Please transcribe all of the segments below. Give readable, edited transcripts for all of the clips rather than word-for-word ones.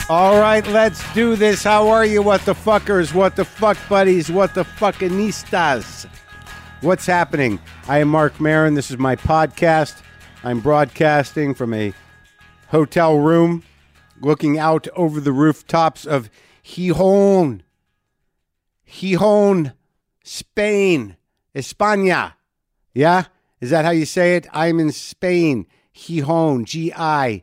All right, let's do this. How are you, what the fuckers, what the fuck buddies, what the fuckinistas? What's happening? I am Mark Maron. This is my podcast. I'm broadcasting from a hotel room looking out over the rooftops of Gijón, Spain, España. Yeah? Is that how you say it? I'm in Spain. Gijón, Gijon,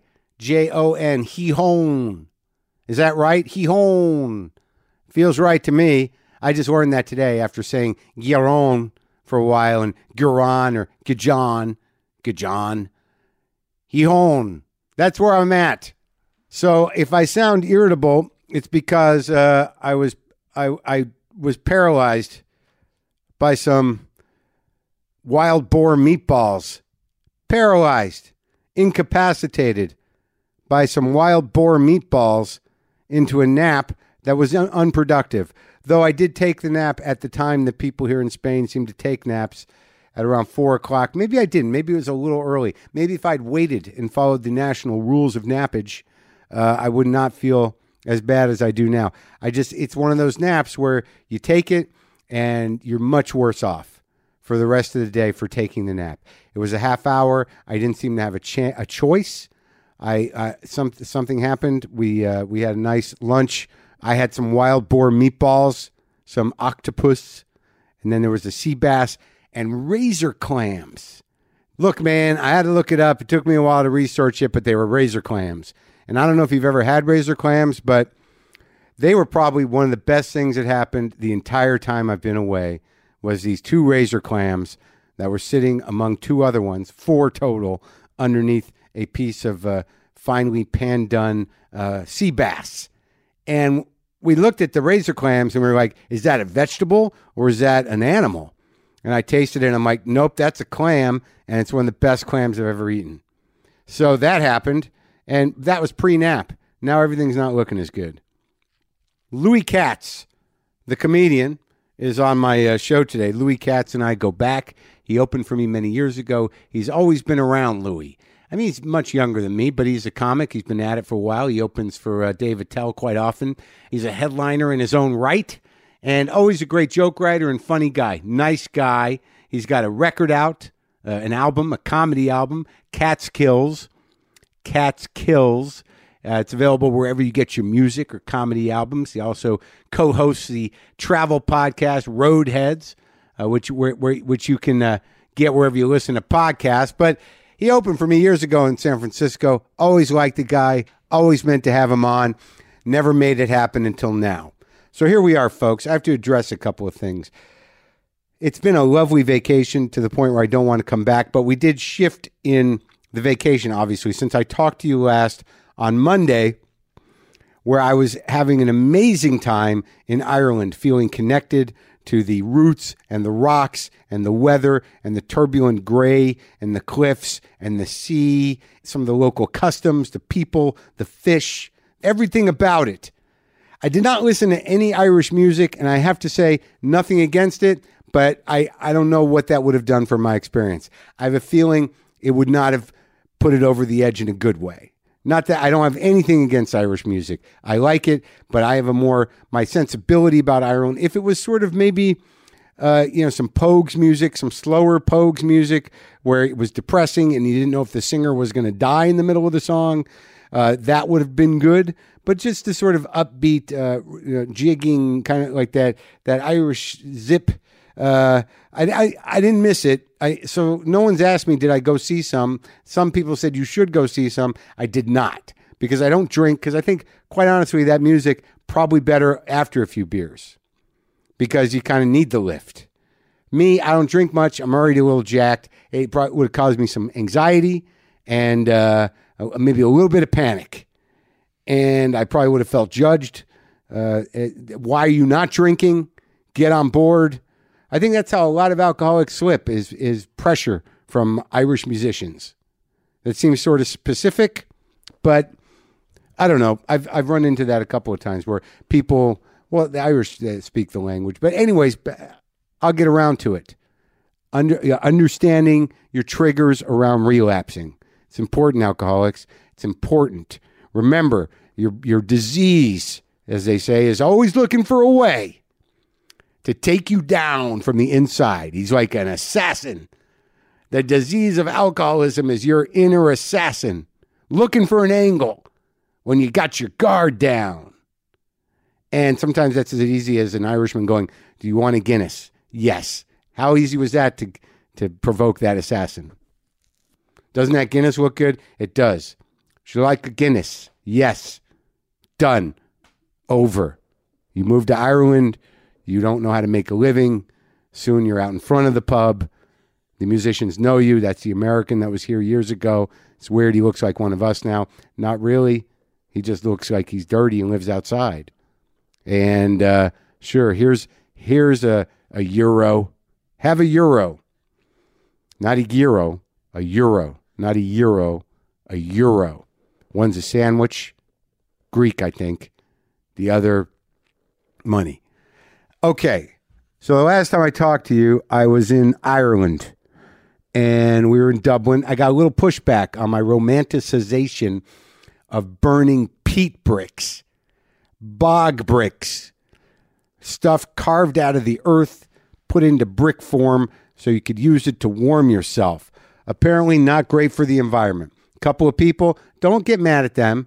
Gijón. Is that right? Gijón. Feels right to me. I just learned that today after saying Giron for a while and Giron or Gijon. Gijón. That's where I'm at. So if I sound irritable, it's because I was paralyzed by some wild boar meatballs. Paralyzed, incapacitated by some wild boar meatballs into a nap that was unproductive. Though I did take the nap at the time that people here in Spain seem to take naps at around 4 o'clock. Maybe I didn't. Maybe it was a little early. Maybe if I'd waited and followed the national rules of nappage, I would not feel as bad as I do now. It's one of those naps where you take it and you're much worse off for the rest of the day for taking the nap. It was a half hour. I didn't seem to have a choice. Something happened. We had a nice lunch. I had some wild boar meatballs, some octopus, and then there was a sea bass and razor clams. Look, man, I had to look it up. It took me a while to research it, but they were razor clams. And I don't know if you've ever had razor clams, but they were probably one of the best things that happened the entire time I've been away, was these 2 razor clams that were sitting among 2 other ones, 4 total, underneath a piece of finely pan-done sea bass. And we looked at the razor clams and we were like, is that a vegetable or is that an animal? And I tasted it and I'm like, nope, that's a clam, and it's one of the best clams I've ever eaten. So that happened, and that was pre-nap. Now everything's not looking as good. Louis Katz, the comedian, is on my show today. Louis Katz and I go back. He opened for me many years ago. He's always been around, Louis. I mean, he's much younger than me, but he's a comic. He's been at it for a while. He opens for Dave Attell quite often. He's a headliner in his own right, and always a great joke writer and funny guy. Nice guy. He's got a record out, an album, a comedy album, Katz Kills. Katz Kills. It's available wherever you get your music or comedy albums. He also co-hosts the travel podcast Roadheads, which you can get wherever you listen to podcasts. But he opened for me years ago in San Francisco. Always liked the guy. Always meant to have him on. Never made it happen until now. So here we are, folks. I have to address a couple of things. It's been a lovely vacation to the point where I don't want to come back, but we did shift in the vacation, obviously, since I talked to you last on Monday, where I was having an amazing time in Ireland, feeling connected to the roots and the rocks and the weather and the turbulent gray and the cliffs and the sea, some of the local customs, the people, the fish, everything about it. I did not listen to any Irish music, and I have to say nothing against it, but I don't know what that would have done for my experience. I have a feeling it would not have put it over the edge in a good way. Not that I don't have anything against Irish music. I like it, but I have my sensibility about Ireland. If it was sort of maybe, some Pogues music, some slower Pogues music where it was depressing and you didn't know if the singer was going to die in the middle of the song, that would have been good. But just the sort of upbeat, jigging kind of like that Irish zip, I didn't miss it. So no one's asked me, did I go see some? Some people said you should go see some. I did not, because I don't drink, because I think, quite honestly, that music probably better after a few beers, because you kind of need the lift. Me, I don't drink much. I'm already a little jacked. It probably would have caused me some anxiety and maybe a little bit of panic. And I probably would have felt judged. Why are you not drinking? Get on board. I think that's how a lot of alcoholics slip, is pressure from Irish musicians. That seems sort of specific, but I don't know. I've run into that a couple of times where people, well, the Irish speak the language, but anyways, I'll get around to it. Understanding your triggers around relapsing. It's important, alcoholics. It's important. Remember, your disease, as they say, is always looking for a way to take you down from the inside. He's like an assassin. The disease of alcoholism is your inner assassin looking for an angle when you got your guard down. And sometimes that's as easy as an Irishman going, do you want a Guinness? Yes. How easy was that to provoke that assassin? Doesn't that Guinness look good? It does. Should you like a Guinness? Yes. Done. Over. You moved to Ireland. You don't know how to make a living. Soon you're out in front of the pub. The musicians know you. That's the American that was here years ago. It's weird. He looks like one of us now. Not really. He just looks like he's dirty and lives outside. And sure, here's a euro. Have a euro. Not a gyro. A euro. Not a euro. A euro. One's a sandwich. Greek, I think. The other, money. Okay. So the last time I talked to you, I was in Ireland. And we were in Dublin. I got a little pushback on my romanticization of burning peat bricks, bog bricks, stuff carved out of the earth, put into brick form so you could use it to warm yourself. Apparently not great for the environment. A couple of people, don't get mad at them.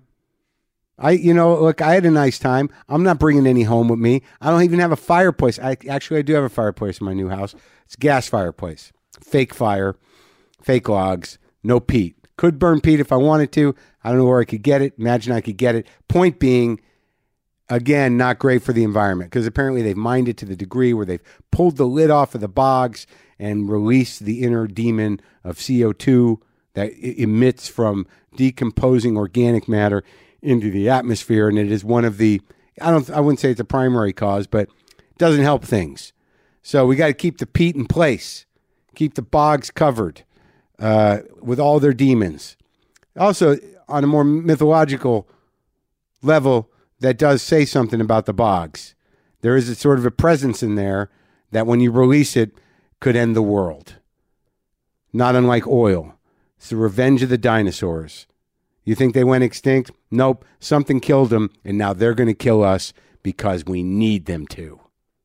Look, I had a nice time. I'm not bringing any home with me. I don't even have a fireplace. I do have a fireplace in my new house. It's a gas fireplace. Fake fire, fake logs, no peat. Could burn peat if I wanted to. I don't know where I could get it. Imagine I could get it. Point being, again, not great for the environment because apparently they've mined it to the degree where they've pulled the lid off of the bogs and released the inner demon of CO2 that emits from decomposing organic matter into the atmosphere. And it is one of the, I wouldn't say it's a primary cause, but it doesn't help things. So we got to keep the peat in place. Keep the bogs covered with all their demons. Also, on a more mythological level, that does say something about the bogs. There is a sort of a presence in there that when you release it, could end the world. Not unlike oil. It's the revenge of the dinosaurs. You think they went extinct? Nope. Something killed them, and now they're going to kill us because we need them to.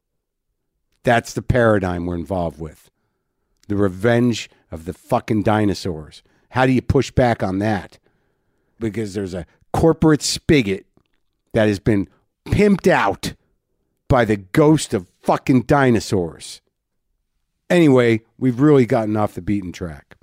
That's the paradigm we're involved with. The revenge of the fucking dinosaurs. How do you push back on that? Because there's a corporate spigot that has been pimped out by the ghost of fucking dinosaurs. Anyway, we've really gotten off the beaten track.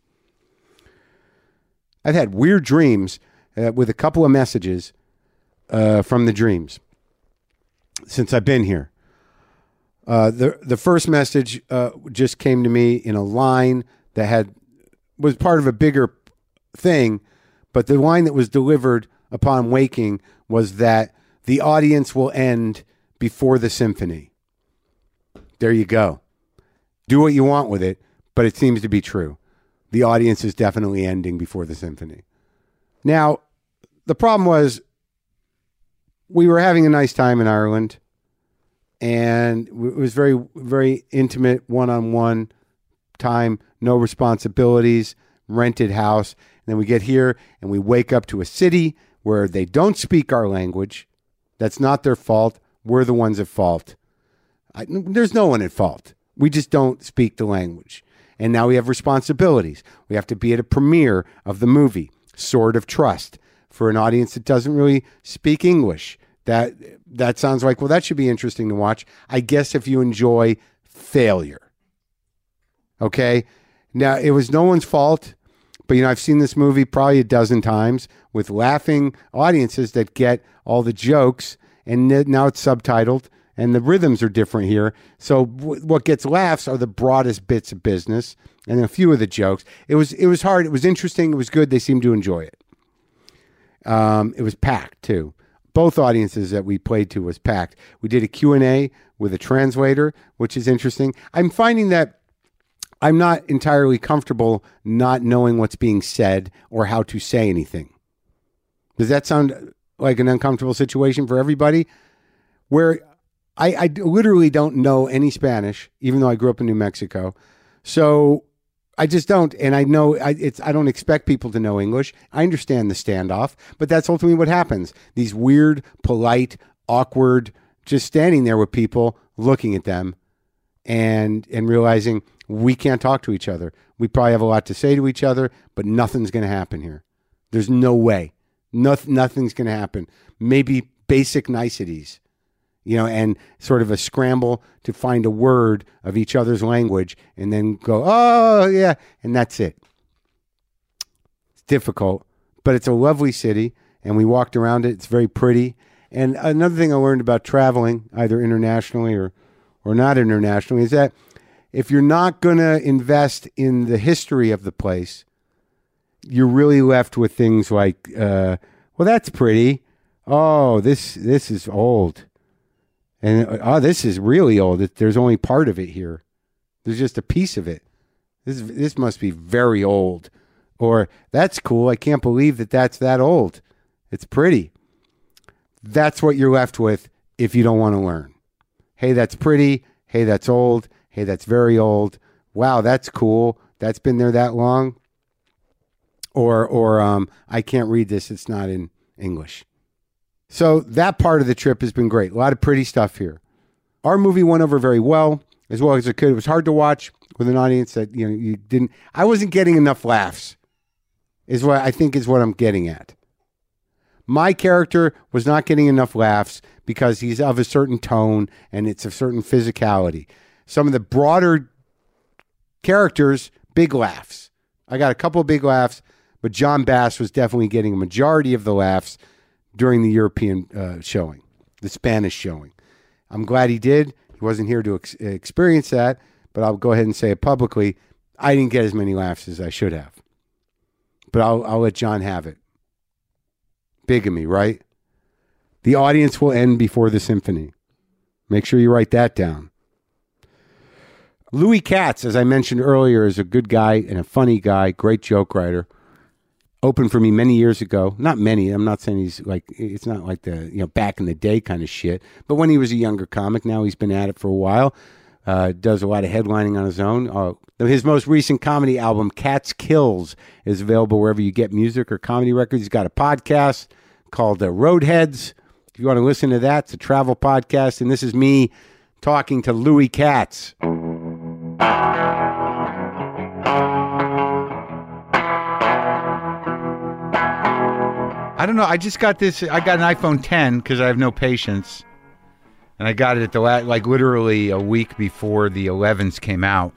I've had weird dreams with a couple of messages from the dreams since I've been here. The first message just came to me in a line that was part of a bigger thing, but the line that was delivered upon waking was that the audience will end before the symphony. There you go. Do what you want with it, but it seems to be true. The audience is definitely ending before the symphony. Now, the problem was we were having a nice time in Ireland, and it was very, very intimate, one-on-one time, no responsibilities, rented house. And then we get here and we wake up to a city where they don't speak our language. That's not their fault. We're the ones at fault. There's no one at fault. We just don't speak the language. And now we have responsibilities. We have to be at a premiere of the movie, Sword of Trust, for an audience that doesn't really speak English. That sounds like, well, that should be interesting to watch. I guess if you enjoy failure. Okay? Now, it was no one's fault, but, I've seen this movie probably a dozen times with laughing audiences that get all the jokes, and now it's subtitled, and the rhythms are different here. So what gets laughs are the broadest bits of business and a few of the jokes. It was hard. It was interesting. It was good. They seemed to enjoy it. It was packed, too. Both audiences that we played to was packed. We did a Q&A with a translator, which is interesting. I'm finding that I'm not entirely comfortable not knowing what's being said or how to say anything. Does that sound like an uncomfortable situation for everybody? Where I literally don't know any Spanish, even though I grew up in New Mexico. So I just don't, and I know I don't expect people to know English. I understand the standoff, but that's ultimately what happens. These weird, polite, awkward, just standing there with people, looking at them, and realizing we can't talk to each other. We probably have a lot to say to each other, but nothing's going to happen here. There's no way. Nothing's going to happen. Maybe basic niceties. And sort of a scramble to find a word of each other's language and then go, oh, yeah, and that's it. It's difficult, but it's a lovely city, and we walked around it. It's very pretty. And another thing I learned about traveling, either internationally or not internationally, is that if you're not going to invest in the history of the place, you're really left with things like, well, that's pretty. Oh, this is old. And this is really old. There's only part of it here. There's just a piece of it. This must be very old. Or that's cool. I can't believe that's that old. It's pretty. That's what you're left with if you don't want to learn. Hey, that's pretty. Hey, that's old. Hey, that's very old. Wow, that's cool. That's been there that long. Or I can't read this. It's not in English. So that part of the trip has been great. A lot of pretty stuff here. Our movie went over very well as it could. It was hard to watch with an audience that you didn't. I wasn't getting enough laughs. Is what I'm getting at. My character was not getting enough laughs because he's of a certain tone and it's a certain physicality. Some of the broader characters, big laughs. I got a couple of big laughs, but John Bass was definitely getting a majority of the laughs during the European showing, the Spanish showing. I'm glad he did. He wasn't here to experience that, but I'll go ahead and say it publicly. I didn't get as many laughs as I should have. But I'll let John have it. Bigamy, right? The audience will end before the symphony. Make sure you write that down. Louis Katz, as I mentioned earlier, is a good guy and a funny guy, great joke writer. Opened for me many years ago. Not many. I'm not saying he's like, it's not like the, back in the day kind of shit. But when he was a younger comic, now he's been at it for a while. Does a lot of headlining on his own. His most recent comedy album, Katz Kills, is available wherever you get music or comedy records. He's got a podcast called Roadheads. If you want to listen to that, it's a travel podcast. And this is me talking to Louis Katz. I don't know. I just got this. I got an iPhone 10 because I have no patience. And I got it at the literally a week before the 11s came out.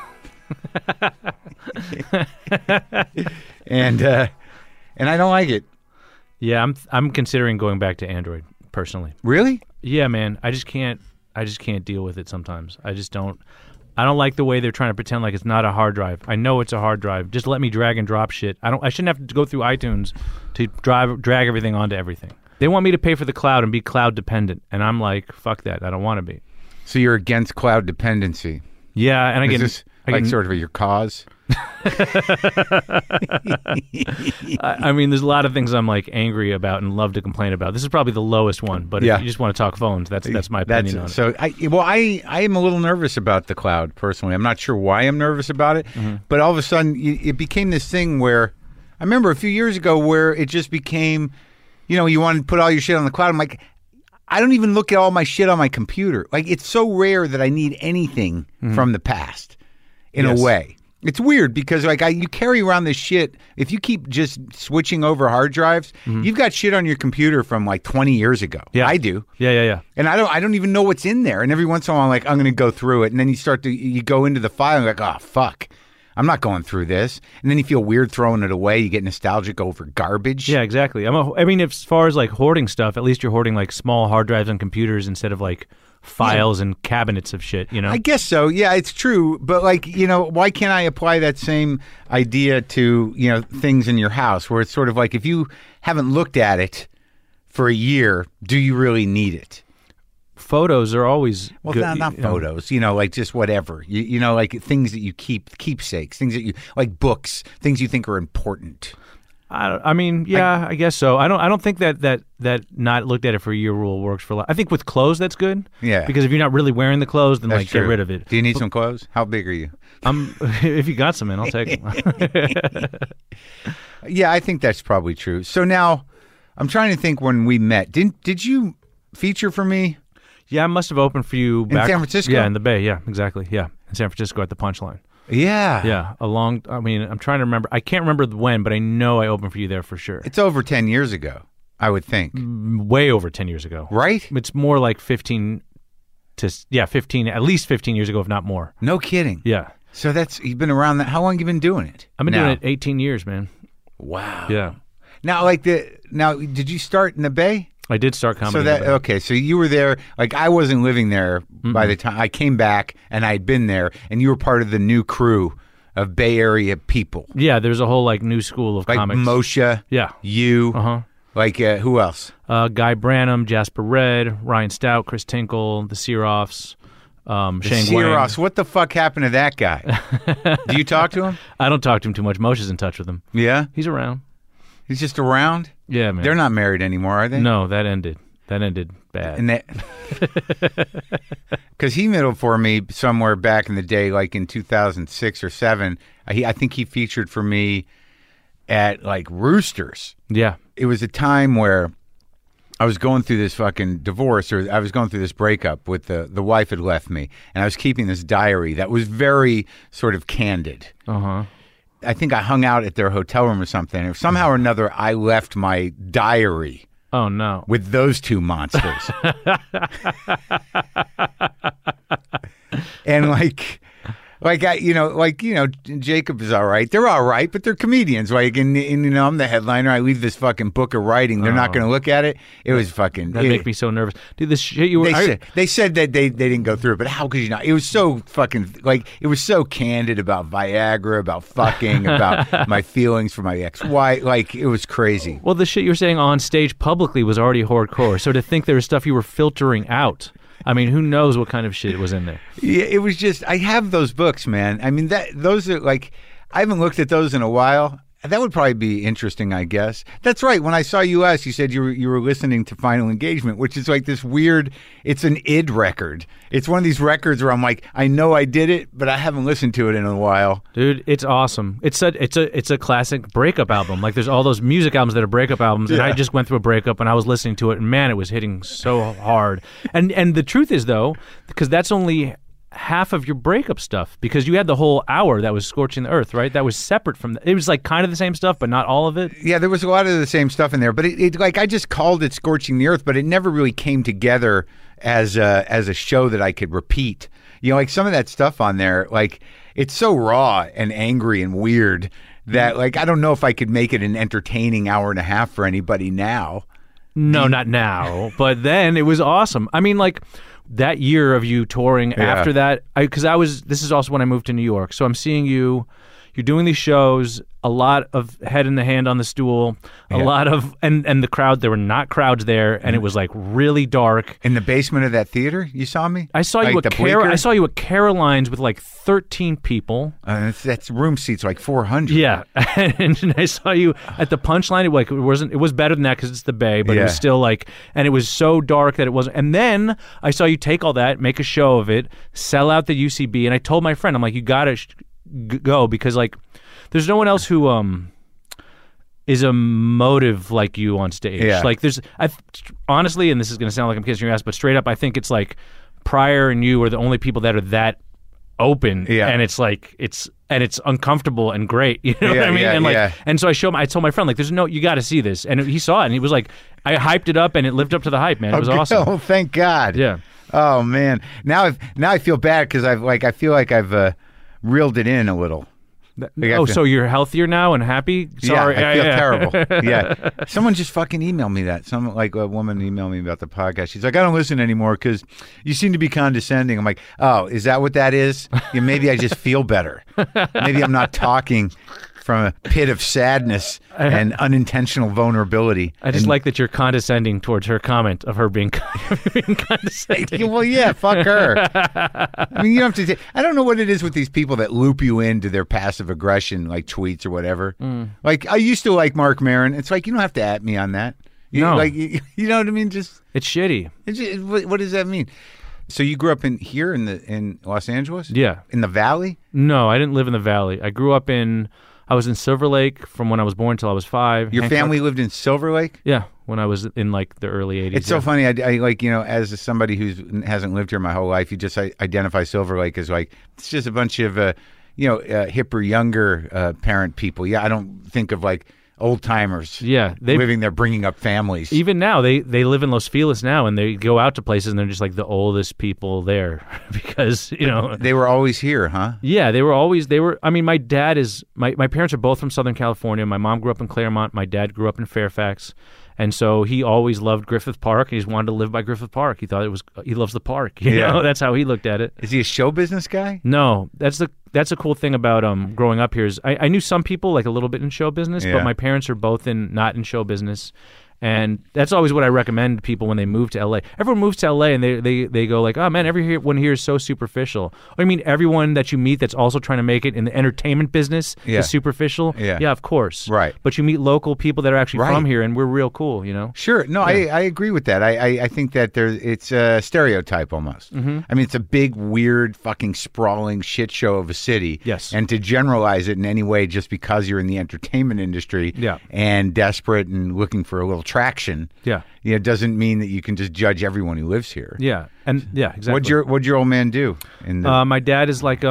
and I don't like it. Yeah, I'm considering going back to Android personally. Really? Yeah, man. I just can't deal with it sometimes. I don't like the way they're trying to pretend like it's not a hard drive. I know it's a hard drive. Just let me drag and drop shit. I shouldn't have to go through iTunes to drag everything onto everything. They want me to pay for the cloud and be cloud dependent, and I'm like, fuck that. I don't want to be. So you're against cloud dependency? Yeah, and Is this sort of your cause? I mean, there's a lot of things I'm like angry about and love to complain about. This is probably the lowest one, but if you just want to talk phones, that's my opinion on it. So I am a little nervous about the cloud personally. I'm not sure why I'm nervous about it, but all of a sudden it became this thing where I remember a few years ago where it just became, you want to put all your shit on the cloud. I'm like, I don't even look at all my shit on my computer. Like, it's so rare that I need anything from the past in a way. It's weird because you carry around this shit. If you keep just switching over hard drives, you've got shit on your computer from like 20 years ago. Yeah. I do. Yeah. And I don't even know what's in there. And every once in a while, I'm going to go through it. And then you go into the file and you're like, oh, fuck. I'm not going through this. And then you feel weird throwing it away. You get nostalgic over garbage. Yeah, exactly. I mean, as far as like hoarding stuff, at least you're hoarding like small hard drives on computers instead of like files and cabinets of shit, I guess so. Yeah, it's true. But why can't I apply that same idea to, things in your house where it's sort of like if you haven't looked at it for a year, do you really need it? Photos are always good. Not photos, like just whatever, like things that you keepsakes, things that you like, books, things you think are important. I mean, yeah, I guess so. I don't think that not looked at it for a year rule works for a lot. I think with clothes that's good. Yeah. Because if you're not really wearing the clothes, then That's like true. get rid of it. Do you need some clothes? How big are you? If you got some in, I'll take them. Yeah, I think that's probably true. So now, I'm trying to think when we met. Did you feature for me? Yeah, I must have opened for you back San Francisco? Yeah, in the Bay. Yeah, exactly. Yeah, in San Francisco at the Punchline. Yeah. Yeah, I'm trying to remember. I can't remember when, but I know I opened for you there for sure. It's over 10 years ago, I would think. Way over 10 years ago. Right? It's more like 15, at least 15 years ago, if not more. No kidding. Yeah. So you've been around that. How long have you been doing it? I've been now? doing it 18 years, man. Wow. Yeah. Now, did you start in the Bay? I did start comedy. So that okay, so you were there. Like I wasn't living there by the time I came back, and I had been there, and you were part of the new crew of Bay Area people, Yeah, there's a whole like new school of like comics. Moshe, Yeah. you, Uh-huh. like who else? Guy Branum, Jasper Red, Ryan Stout, Chris Tinkle, the Searoffs, Shane Seaross. What the fuck happened to that guy? Do you talk to him? I don't talk to him too much. Moshe's in touch with him. Yeah, He's around. he's just around. Yeah, man. They're not married anymore, are they? No, that ended. That ended bad. And that because he middled for me somewhere back in the day, like in 2006 or 7. I think he featured for me at like Roosters. Yeah. It was a time where I was going through this fucking divorce, or I was going through this breakup with the wife had left me, and I was keeping this diary that was very sort of candid. Uh-huh. I think I hung out at their hotel room or something. Or somehow or another, I left my diary Oh, no. with those two monsters. And Jacob is all right. They're all right, but they're comedians. Like, and I'm the headliner. I leave this fucking book of writing. They're not going to look at it. It was fucking. That make me so nervous. Dude, this shit you were... They said that they didn't go through it, but how could you not? It was so fucking, like, it was so candid about Viagra, about fucking, about my feelings for my ex-wife. Like, it was crazy. Well, the shit you were saying on stage publicly was already hardcore. So to think there was stuff you were filtering out... I mean, who knows what kind of shit was in there? Yeah, it was just, I have those books, man. I mean, those are like, I haven't looked at those in a while. That would probably be interesting, I guess. That's right. When I saw you last, you said you were listening to Final Engagement, which is like this weird, it's an id record. It's one of these records where I'm like, I know I did it, but I haven't listened to it in a while. Dude, it's awesome. It's a classic breakup album. Like there's all those music albums that are breakup albums, and I just went through a breakup and I was listening to it, and man, it was hitting so hard. And the truth is though, because that's only half of your breakup stuff, because you had the whole hour that was Scorching the Earth, right? That was separate from it was like kind of the same stuff, but not all of it. Yeah, there was a lot of the same stuff in there, but it like I just called it Scorching the Earth, but it never really came together as a show that I could repeat. You know, like some of that stuff on there, like it's so raw and angry and weird that like I don't know if I could make it an entertaining hour and a half for anybody now. No, not now, but then it was awesome. I mean, like that year of you touring after that, this is also when I moved to New York. So I'm seeing you're doing these shows, a lot of head in the hand on the stool, a lot of, and the crowd, there were not crowds there, and it was like really dark. In the basement of that theater, you saw me? I saw you at Caroline's with like 13 people. That's room seats like 400. Yeah, and I saw you at the Punchline. It was better than that because it's the Bay, but it was still like, and it was so dark that it wasn't. And then I saw you take all that, make a show of it, sell out the UCB, and I told my friend, I'm like, you gotta go, because like there's no one else who is a motive like you on stage. Like honestly, and this is going to sound like I'm kissing your ass, but straight up I think it's like Pryor and you are the only people that are that open, and it's like it's uncomfortable and great, you know what I mean? And like and so I told my friend, like, there's no, you got to see this, and he saw it and he was like, I hyped it up and it lived up to the hype, man. It was awesome. Oh, thank God. Yeah. Oh man. Now I feel bad because I feel like I've reeled it in a little. So you're healthier now and happy? Sorry. Yeah, I feel terrible. Yeah. Someone just fucking emailed me that. Like a woman emailed me about the podcast. She's like, I don't listen anymore because you seem to be condescending. I'm like, oh, is that what that is? Yeah, maybe I just feel better. Maybe I'm not talking from a pit of sadness and unintentional vulnerability. I just And- like that you're condescending towards her comment of her being, being condescending. Well, yeah, fuck her. I mean, you don't have to. I don't know what it is with these people that loop you into their passive aggression, like tweets or whatever. Like I used to like Mark Maron. It's like you don't have to at me on that. No. Like you know what I mean. Just It's shitty. what does that mean? So you grew up in Los Angeles? Yeah. In the Valley? No, I didn't live in the Valley. I grew up I was in Silver Lake from when I was born till I was 5. Your Hancock- family lived in Silver Lake? Yeah, when I was in like the early 80s. It's so funny. I like, as somebody who hasn't lived here my whole life, you just identify Silver Lake as like, it's just a bunch of, hipper, younger parent people. Yeah, I don't think of like old timers Yeah, they living there, bringing up families. even now they live in Los Feliz now, and they go out to places and they're just like the oldest people there because They were always here, huh? Yeah, they were. I mean, my dad is my parents are both from Southern California. My mom grew up in Claremont. My dad grew up in Fairfax. And so he always loved Griffith Park. He just wanted to live by Griffith Park. He thought he loves the park. You know, that's how he looked at it. Is he a show business guy? No, that's a cool thing about growing up here is I knew some people like a little bit in show business, Yeah. but my parents are both not in show business. And that's always what I recommend to people when they move to LA. Everyone moves to LA and they go like, oh man, everyone here is so superficial. I mean, everyone that you meet that's also trying to make it in the entertainment business Yeah. is superficial. Yeah. Of course. Right. But you meet local people that are actually Right. from here, and we're real cool, Sure. No, I agree with that. I think that it's a stereotype almost. Mm-hmm. I mean, it's a big, weird, fucking sprawling shit show of a city. Yes. And to generalize it in any way just because you're in the entertainment industry Yeah. and desperate and looking for a little traction, Yeah. doesn't mean that you can just judge everyone who lives here. Yeah. And yeah, exactly. What'd your old man do? My dad is like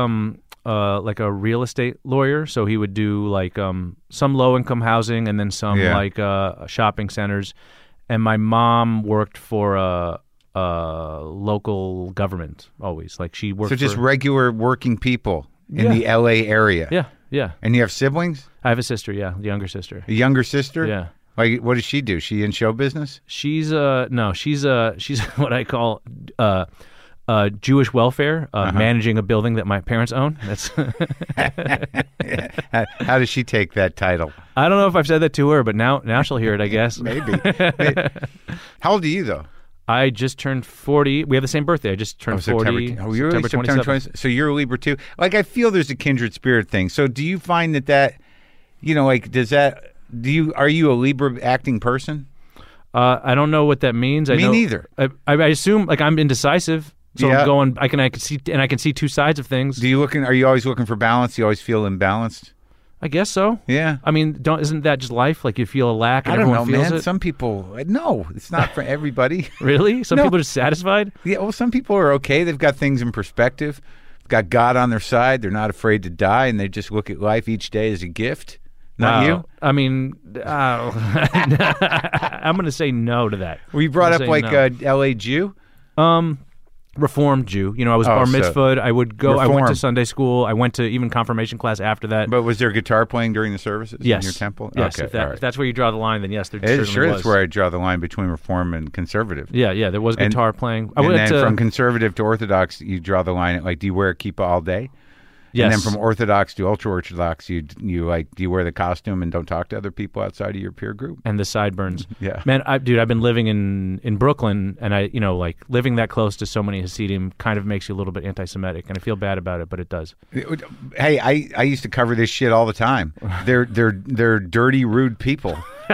a real estate lawyer, so he would do like some low income housing and then some Yeah. like shopping centers. And my mom worked for local government always. Like she worked. So just for, regular working people in Yeah. the LA area. yeah. And you have siblings? I have a sister. Yeah, the younger sister. A younger sister? Yeah. Like, what does she do? She in show business? She's she's what I call Jewish welfare, managing a building that my parents own. That's How does she take that title? I don't know if I've said that to her, but now she'll hear it, I guess. Maybe. How old are you, though? I just turned 40. We have the same birthday. I just turned 40. Oh, you're September 27th. 20. So you're a Libra too. Like, I feel there's a kindred spirit thing. So do you find that, are you a Libra acting person? I don't know what that means. Me neither. I assume like I'm indecisive. So Yeah. I'm going. I can see two sides of things. Are you always looking for balance? Do you always feel imbalanced? I guess so. Yeah. I mean, isn't that just life? Like you feel a lack, and I don't know, everyone feels man. it. Some people, no, it's not for everybody. Really? Some No. people are just satisfied. Yeah, well, some people are okay. They've got things in perspective. They've got God on their side. They're not afraid to die, and they just look at life each day as a gift. Not Wow. you? I mean, I'm going to say no to that. Well, you brought I'm up gonna like say no. a L.A. Jew? Reformed Jew. I was bar so- mitzvahed. I would go. I went to Reformed. Sunday school. I went to even confirmation class after that. But was there guitar playing during the services Yes. in your temple? Yes. Okay, If all right. that's where you draw the line, then yes, there It certainly is, sure, was. that's where I draw the line between Reform and Conservative. Yeah, there was And- guitar playing. I And went then to, from Conservative to Orthodox, you draw the line at, like, do you wear a kippah all day? yes. And then from Orthodox to Ultra-Orthodox, you do you wear the costume and don't talk to other people outside of your peer group? and the sideburns. Yeah. Man, I've been living in Brooklyn, and like living that close to so many Hasidim kind of makes you a little bit anti-Semitic, and I feel bad about it, but it does. Hey, I used to cover this shit all the time. They're dirty, rude people.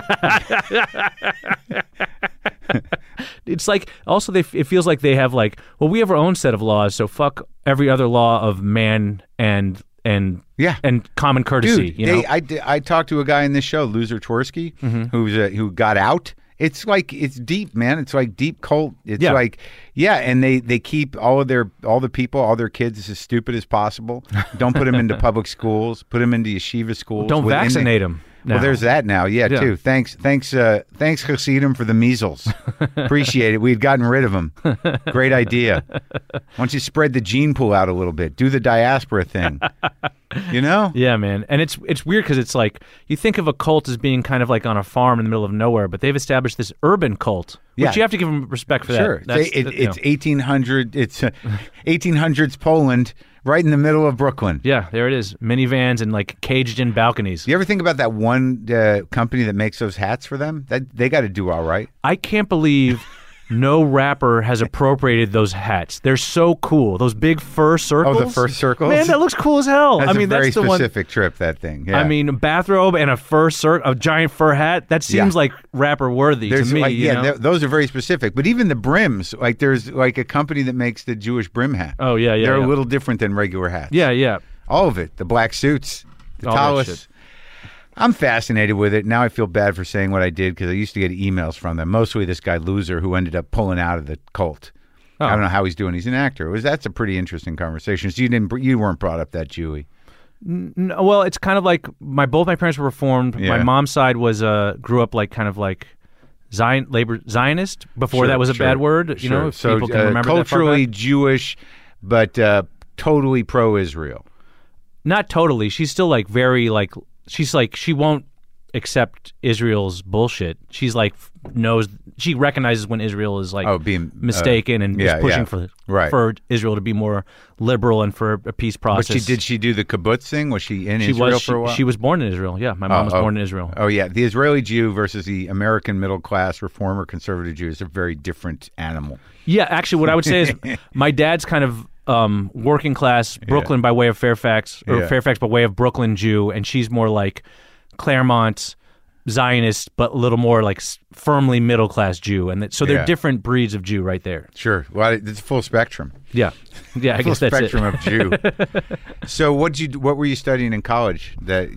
It's like also it feels like they have like, well, we have our own set of laws, so fuck every other law of man and Yeah. and common courtesy. Dude, I talked to a guy in this show, Loser Tversky, who got out. It's like, it's deep, man. It's like deep cult. It's Yeah. like, yeah, and they keep all the people, all their kids as stupid as possible. Don't put them into public schools. Put them into yeshiva schools. Don't within vaccinate them. Well, there's that now. Yeah, Yeah. too. Thanks, Hasidim, for the measles. Appreciate it. We had gotten rid of them. Great idea. Why don't you spread the gene pool out a little bit? Do the diaspora thing. You know? Yeah, man. And it's weird because it's like you think of a cult as being kind of like on a farm in the middle of nowhere, but they've established this urban cult, which Yeah. you have to give them respect for Sure. that. It's 1800. It's 1800s Poland, right in the middle of Brooklyn. Yeah, there it is. Minivans and like caged-in balconies. You ever think about that one company that makes those hats for them? That they got to do all right. I can't believe no rapper has appropriated those hats. They're so cool. Those big fur circles. Oh, the fur circles? Man, that looks cool as hell. That's I mean, a very that's the one. specific trip. That thing. Yeah. I mean, a bathrobe and a giant fur hat. That seems like rapper worthy to me. Like, you know? those are very specific. But even the brims, like there's like a company that makes the Jewish brim hat. Oh, yeah, yeah, They're yeah. a little different than regular hats. Yeah, yeah. All of it. The black suits, the All that tallis. shit. I'm fascinated with it. Now I feel bad for saying what I did because I used to get emails from them. Mostly this guy Loser who ended up pulling out of the cult. Oh. I don't know how he's doing. He's an actor. That's a pretty interesting conversation. So you weren't brought up that Jewy. No, well, it's kind of like both my parents were Reformed. Yeah. My mom's side was grew up like kind of like Zionist before Sure, that was a sure, bad word. You sure. know, if So people can remember culturally that far back. Jewish, but totally pro-Israel. Not totally. She's still like very like she won't accept Israel's bullshit. She's like she recognizes when Israel is like being mistaken and is pushing for Israel to be more liberal and for a peace process. But did she do the kibbutz thing? Was she in Israel for a while? She was born in Israel. Yeah, my mom was born in Israel. Oh yeah, the Israeli Jew versus the American middle class reformer conservative Jew is a very different animal. Yeah, actually, what I would say is my dad's kind of working class Brooklyn by way of Fairfax, or Fairfax by way of Brooklyn Jew, and she's more like Claremont Zionist, but a little more like firmly middle class Jew, and so they're different breeds of Jew right there. Sure, well, it's full spectrum. Yeah, I guess that's spectrum it. of Jew. So, what were you studying in college?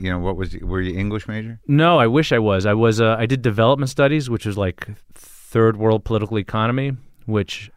Were you English major? No, I wish I was. I did development studies, which was like third world political economy, which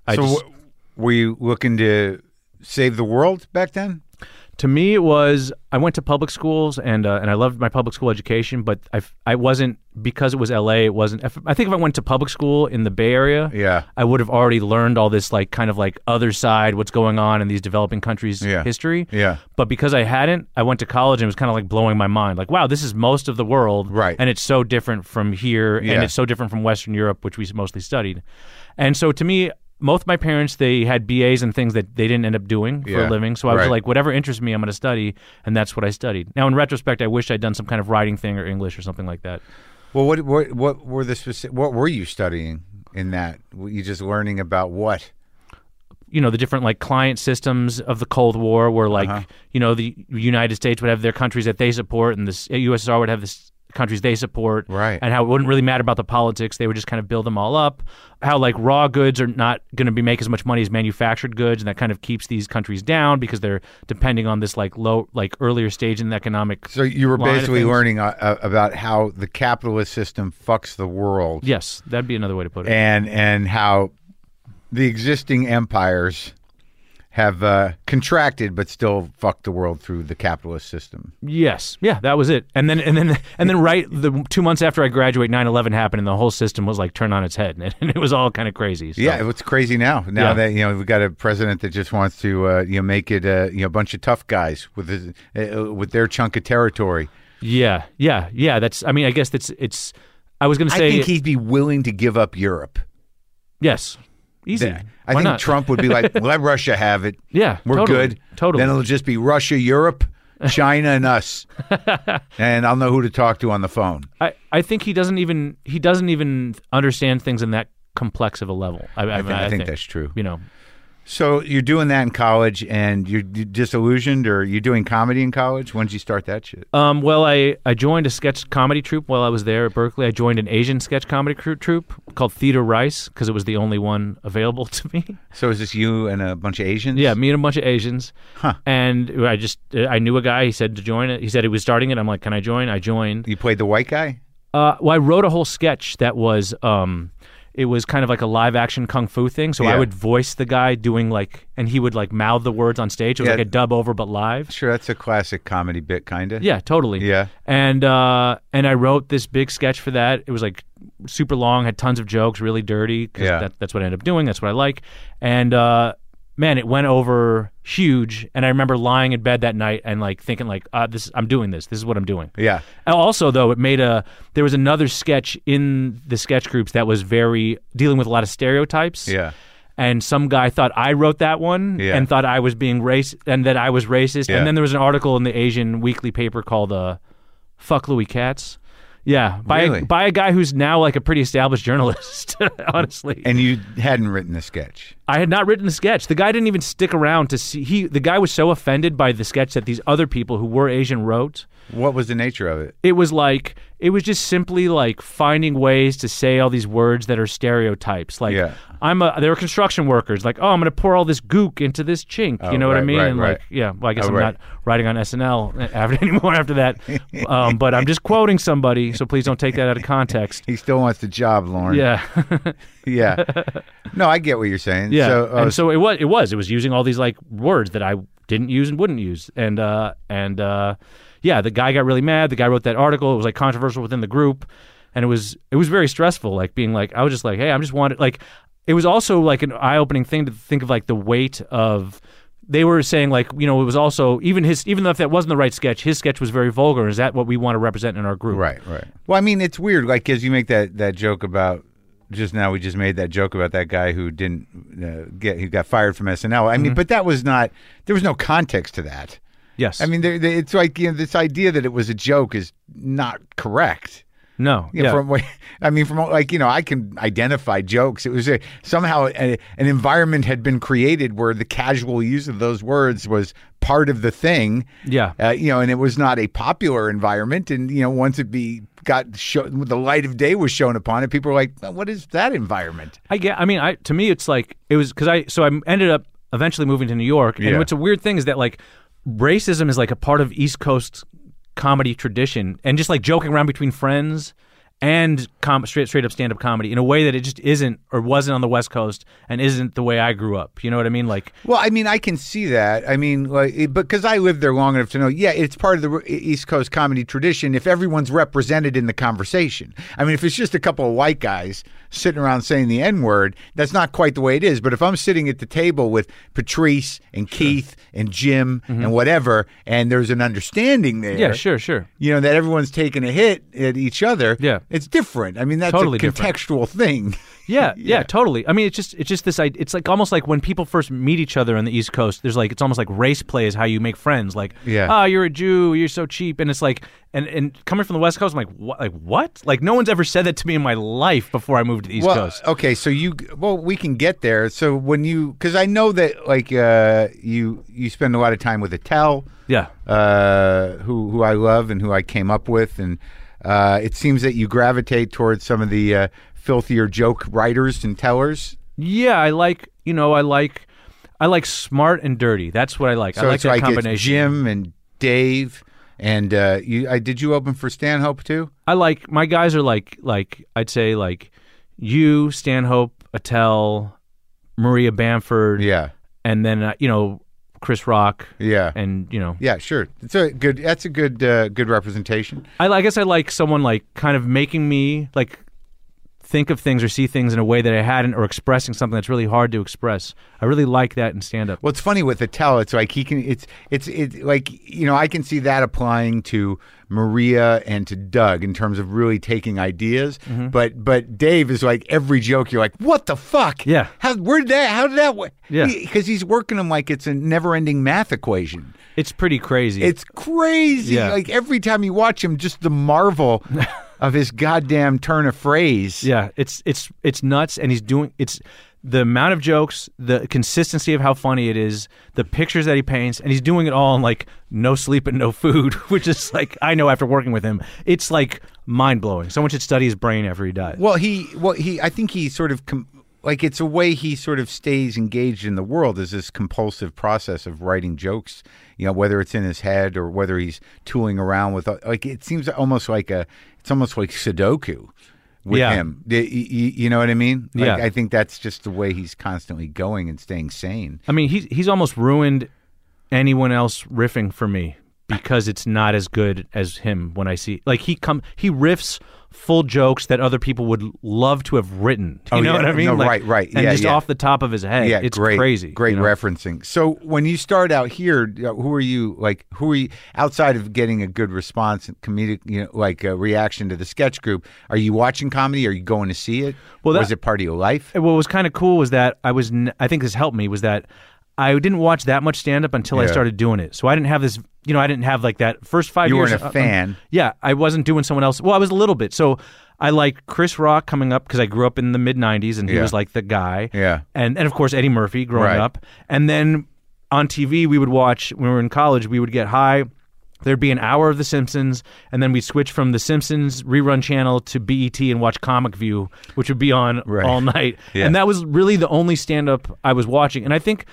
were you looking to save the world back then? To me, it was. I went to public schools and I loved my public school education, but I wasn't, because it was L.A. It wasn't. I think if I went to public school in the Bay Area, I would have already learned all this like kind of like other side, what's going on in these developing countries' history. Yeah. But because I hadn't, I went to college and it was kind of like blowing my mind. Like, wow, this is most of the world, right? And it's so different from here, and it's so different from Western Europe, which we mostly studied. And so to me, both my parents, they had BAs and things that they didn't end up doing for a living. So I was like, whatever interests me, I'm going to study, and that's what I studied. Now, in retrospect, I wish I'd done some kind of writing thing or English or something like that. Well, what were the specific? What were you studying in that? Were you just learning about what? You know, the different like client systems of the Cold War, where like you know, the United States would have their countries that they support, and the USSR would have the countries they support, right? And how it wouldn't really matter about the politics; they would just kind of build them all up. How like raw goods are not going to make as much money as manufactured goods, and that kind of keeps these countries down because they're depending on this like earlier stage in the economic. So you were basically learning about how the capitalist system fucks the world. Yes, that'd be another way to put it. And how the existing empires have contracted but still fucked the world through the capitalist system. Yes. Yeah, that was it. And then right the 2 months after I graduate, 9/11 happened and the whole system was like turned on its head, and it was all kind of crazy. So. Yeah, it's crazy now. Now that we've got a president that just wants to make it a bunch of tough guys with their chunk of territory. Yeah. That's. I mean, I guess it's. I was going to say. I think he'd be willing to give up Europe. Yes. Easy. I think Trump would be like, let Russia have it. Yeah, we're totally, good. Totally. Then it'll just be Russia, Europe, China, and us. And I'll know who to talk to on the phone. I think he doesn't even understand things in that complex of a level. I think that's true. You know. So you're doing that in college, and you're disillusioned, or you're doing comedy in college? When did you start that shit? Well, I joined a sketch comedy troupe while I was there at Berkeley. I joined an Asian sketch comedy troupe called Theater Rice because it was the only one available to me. So is this you and a bunch of Asians? Yeah, me and a bunch of Asians. Huh. And I knew a guy. He said to join it. He said he was starting it. I'm like, can I join? I joined. You played the white guy? Well, I wrote a whole sketch that was... it was kind of like a live action kung fu thing. So I would voice the guy doing like, and he would like mouth the words on stage. It was like a dub over, but live. Sure. That's a classic comedy bit, kind of. Yeah, totally. Yeah. And I wrote this big sketch for that. It was like super long, had tons of jokes, really dirty. Cause that's what I ended up doing. That's what I like. And man, it went over huge. And I remember lying in bed that night and like thinking like, I'm doing this. This is what I'm doing. Yeah. And also, though, there was another sketch in the sketch groups that was very dealing with a lot of stereotypes. Yeah. And some guy thought I wrote that one and thought I was being racist and that I was racist. Yeah. And then there was an article in the Asian weekly paper called Fuck Louis Katz. Yeah, by a guy who's now like a pretty established journalist, honestly. And you hadn't written the sketch. I had not written the sketch. The guy didn't even stick around to see. The guy was so offended by the sketch that these other people who were Asian wrote. What was the nature of it? It was just simply like finding ways to say all these words that are stereotypes. Like they were construction workers. Like, I'm going to pour all this gook into this chink. You know what I mean? And like, well, I guess I'm not writing on SNL anymore after that. But I'm just quoting somebody, so please don't take that out of context. He still wants the job, Lauren. Yeah. Yeah. No, I get what you're saying. Yeah. So it was using all these like words that I didn't use and wouldn't use. Yeah, the guy got really mad. The guy wrote that article. It was like controversial within the group, and it was very stressful. Like being like, I was just like, hey, I'm just wanted like. It was also like an eye-opening thing to think of like the weight of. They were saying like, it was also even though if that wasn't the right sketch, his sketch was very vulgar. Is that what we want to represent in our group? Right. Well, I mean, it's weird. Like as you make that joke about. Just now, we just made that joke about that guy who didn't he got fired from SNL. I mean, but that was not. There was no context to that. Yes. I mean, it's like this idea that it was a joke is not correct. No. From I can identify jokes. It was somehow an environment had been created where the casual use of those words was part of the thing. Yeah. And it was not a popular environment. And once it the light of day was shown upon it, people were like, "What is that environment?" To me, it's like it was because I ended up eventually moving to New York, and what's a weird thing is that like. Racism is like a part of East Coast comedy tradition, and just like joking around between friends and straight up stand up comedy in a way that it just isn't or wasn't on the West Coast and isn't the way I grew up. You know what I mean? Like, well, I mean, I can see that. I mean, like, because I lived there long enough to know. Yeah, it's part of the East Coast comedy tradition. If everyone's represented in the conversation, I mean, if it's just a couple of white guys sitting around saying the N-word, that's not quite the way it is. But if I'm sitting at the table with Patrice and Keith and Jim and whatever, and there's an understanding there. Yeah, sure. That everyone's taking a hit at each other. Yeah. It's different. I mean, that's totally a contextual thing. Yeah, totally. I mean, it's just this. It's like almost like when people first meet each other on the East Coast. There's like it's almost like race play is how you make friends. Like, you're a Jew, you're so cheap, and it's like, and coming from the West Coast, I'm like, what? Like what? Like no one's ever said that to me in my life before I moved to the East Coast. Okay, so we can get there. So because I know that like you spend a lot of time with Attell, who I love and who I came up with, and it seems that you gravitate towards some of the filthier joke writers and tellers. Yeah, I like smart and dirty. That's what I like. So I like it's that like combination. It's Jim and Dave, and did you open for Stanhope too? I like my guys are like I'd say like you, Stanhope, Attell, Maria Bamford, and then Chris Rock, and sure. That's a good representation. I guess I like someone like kind of making me like think of things or see things in a way that I hadn't, or expressing something that's really hard to express. I really like that in stand-up. Well, it's funny with Attell. It's like he can. It's like I can see that applying to Maria and to Doug in terms of really taking ideas. Mm-hmm. But Dave is like every joke you're like, what the fuck? Yeah. How did that? Yeah. Because he's working them like it's a never-ending math equation. It's pretty crazy. It's crazy. Yeah. Like every time you watch him, just the marvel of his goddamn turn of phrase. Yeah, it's nuts, and he's doing it's the amount of jokes, the consistency of how funny it is, the pictures that he paints, and he's doing it all in like no sleep and no food, which is like I know after working with him, it's like mind blowing. Someone should study his brain after he dies. Well, I think he sort of. Like it's a way he sort of stays engaged in the world, is this compulsive process of writing jokes, whether it's in his head or whether he's tooling around with, like, it seems almost like Sudoku with him. You know what I mean? Like, yeah. I think that's just the way he's constantly going and staying sane. I mean, he's almost ruined anyone else riffing for me, because it's not as good as him when I see like he riffs full jokes that other people would love to have written. You know what I mean? No, like, right. And just off the top of his head. Yeah, it's great, crazy. Great referencing. So when you start out here, who are you outside of getting a good response and comedic, like a reaction to the sketch group? Are you watching comedy? Are you going to see it? Well, was it part of your life? What was kind of cool was that I think this helped me was that I didn't watch that much stand-up until I started doing it. So I didn't have this, I didn't have like that first 5 years. You weren't a fan. Yeah, I wasn't doing someone else. Well, I was a little bit. So I liked Chris Rock coming up because I grew up in the mid-'90s and he was like the guy. Yeah. And of course, Eddie Murphy growing up. And then on TV, we would watch, when we were in college, we would get high. There'd be an hour of The Simpsons, and then we'd switch from The Simpsons rerun channel to BET and watch Comic View, which would be on all night. Yeah. And that was really the only stand-up I was watching. And I think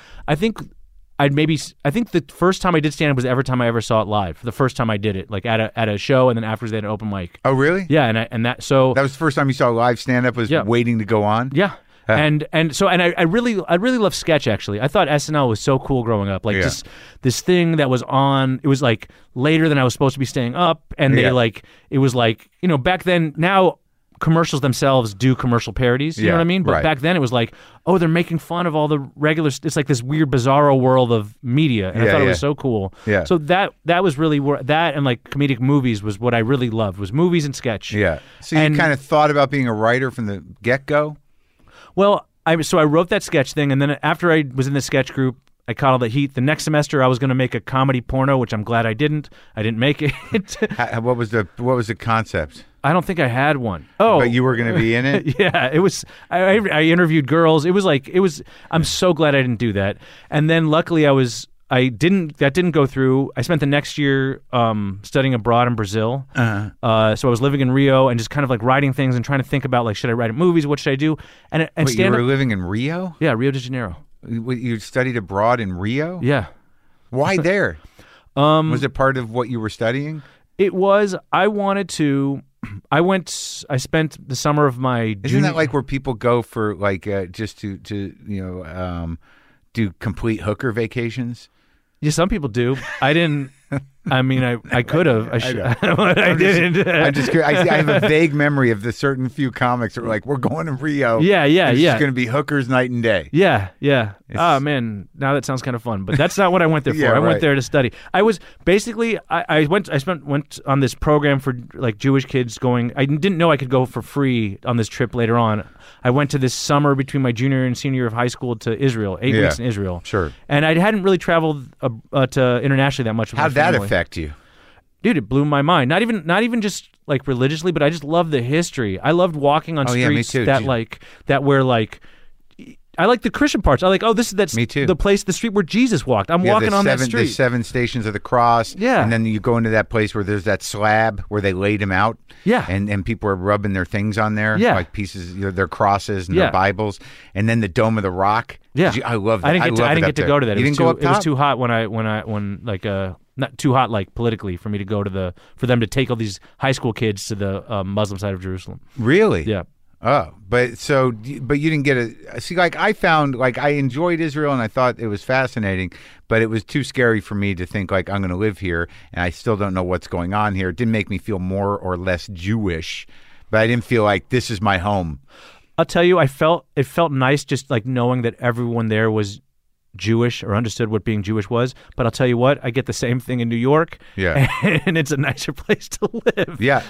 the first time I did stand-up was every time I ever saw it live. The first time I did it, like at a show, and then afterwards they had an open mic. Oh, really? Yeah, that was the first time you saw live stand-up was waiting to go on? Yeah. And I really love sketch actually. I thought SNL was so cool growing up. Like just this thing that was on. It was like later than I was supposed to be staying up, and they it was like back then. Now commercials themselves do commercial parodies. You know what I mean? But back then it was like, oh, they're making fun of all the regular. It's like this weird bizarro world of media, and I thought it was so cool. Yeah. So that was really that and like comedic movies was what I really loved was movies and sketch. Yeah. So you kind of thought about being a writer from the get-go? Well, I wrote that sketch thing, and then after I was in the sketch group, I caught all the heat. The next semester, I was going to make a comedy porno, which I'm glad I didn't. I didn't make it. What was the concept? I don't think I had one. Oh, but you were going to be in it? Yeah, it was. I interviewed girls. It was. I'm so glad I didn't do that. And then luckily, that didn't go through. I spent the next year studying abroad in Brazil. So I was living in Rio and just kind of like writing things and trying to think about like, should I write movies? What should I do? And wait, you were living in Rio? Yeah, Rio de Janeiro. You studied abroad in Rio? Yeah. Why there? Was it part of what you were studying? It was. I spent the summer of my Isn't that like where people go for like just to do complete hooker vacations? Yeah, some people do. I didn't. I mean, I could have. I didn't. I'm just curious. I have a vague memory of the certain few comics that were like, "We're going to Rio." Yeah. It's going to be hookers night and day. Yeah. Oh man, now that sounds kind of fun, but that's not what I went there for. I went there to study. I was basically I went on this program for like Jewish kids going. I didn't know I could go for free on this trip later on. I went to this summer between my junior and senior year of high school to Israel, 8 weeks in Israel. Sure. And I hadn't really traveled to internationally that much. How'd that affect you? Dude, it blew my mind. Not even just like religiously, but I just loved the history. I loved walking on streets that where like I like the Christian parts. I like, that's me too. The street where Jesus walked. I'm walking on that street. The 7 stations of the cross. Yeah. And then you go into that place where there's that slab where they laid him out. Yeah. And people are rubbing their things on there. Yeah. Like pieces, their crosses and their Bibles. And then the Dome of the Rock. Yeah. I love that. I didn't get to go to that. You didn't go up top? It was too hot when not too hot like politically for me to go to for them to take all these high school kids to the Muslim side of Jerusalem. Really? Yeah. Oh, but you didn't get see, like I found, like I enjoyed Israel and I thought it was fascinating, but it was too scary for me to think like I'm going to live here and I still don't know what's going on here. It didn't make me feel more or less Jewish, but I didn't feel like this is my home. I'll tell you, it felt nice just like knowing that everyone there was Jewish or understood what being Jewish was. But I'll tell you what, I get the same thing in New York. Yeah, and it's a nicer place to live. Yeah,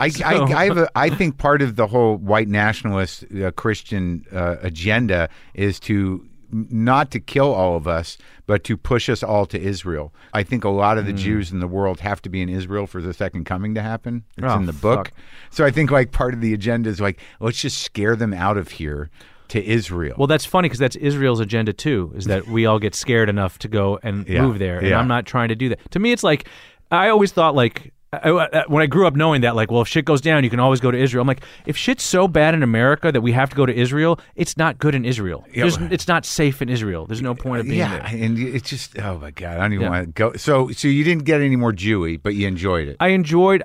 I think part of the whole white nationalist Christian agenda is to not to kill all of us, but to push us all to Israel. I think a lot of the Jews in the world have to be in Israel for the second coming to happen. It's in the book. Fuck. So I think like part of the agenda is like, let's just scare them out of here to Israel. Well, that's funny because that's Israel's agenda too, is that we all get scared enough to go and move there. And I'm not trying to do that. To me, it's like, I always thought like, when I grew up knowing that, like, well, if shit goes down, you can always go to Israel. I'm like, if shit's so bad in America that we have to go to Israel, it's not good in Israel. It's not safe in Israel. There's no point of being there. Yeah, and it's just, oh my God, I don't even want to go. So you didn't get any more Jewy, but you enjoyed it. I enjoyed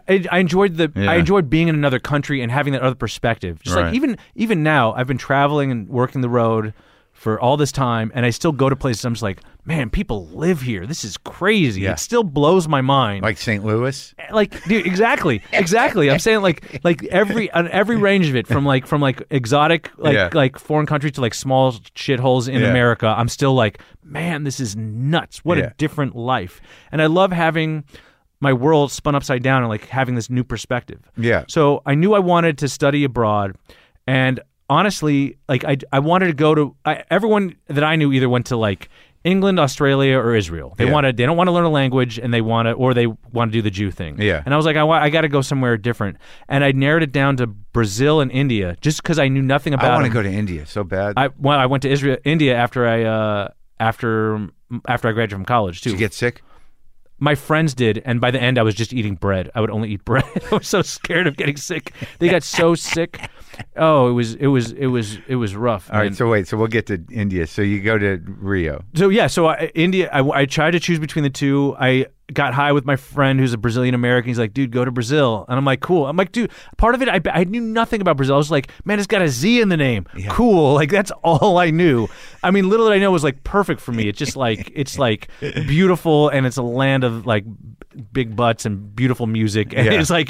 being in another country and having that other perspective. Just like even now, I've been traveling and working the road for all this time, and I still go to places. I'm just like, man, people live here. This is crazy. Yeah. It still blows my mind. Like St. Louis? Like, dude, exactly. I'm saying like every range of it, from like exotic like foreign countries to like small shitholes in America. I'm still like, man, this is nuts. What a different life. And I love having my world spun upside down and like having this new perspective. Yeah. So I knew I wanted to study abroad, and honestly, like I wanted to go to everyone that I knew either went to like England, Australia, or Israel. They don't want to learn a language, and they want to do the Jew thing. Yeah. And I was like, I got to go somewhere different, and I narrowed it down to Brazil and India, just because I knew nothing about. I want to go to India so bad. I went to India after I graduated from college too. Did you get sick? My friends did, and by the end, I was just eating bread. I would only eat bread. I was so scared of getting sick. They got so sick. Oh, it was rough. All right, so we'll get to India. So you go to Rio. So India. I tried to choose between the two. I got high with my friend who's a Brazilian American. He's like, dude, go to Brazil, and I'm like, cool. I'm like, dude, part of it, I knew nothing about Brazil. I was like, man, it's got a Z in the name. Yeah. Cool. Like that's all I knew. I mean, little did I know it was like perfect for me. It's just like beautiful, and it's a land of like big butts and beautiful music. And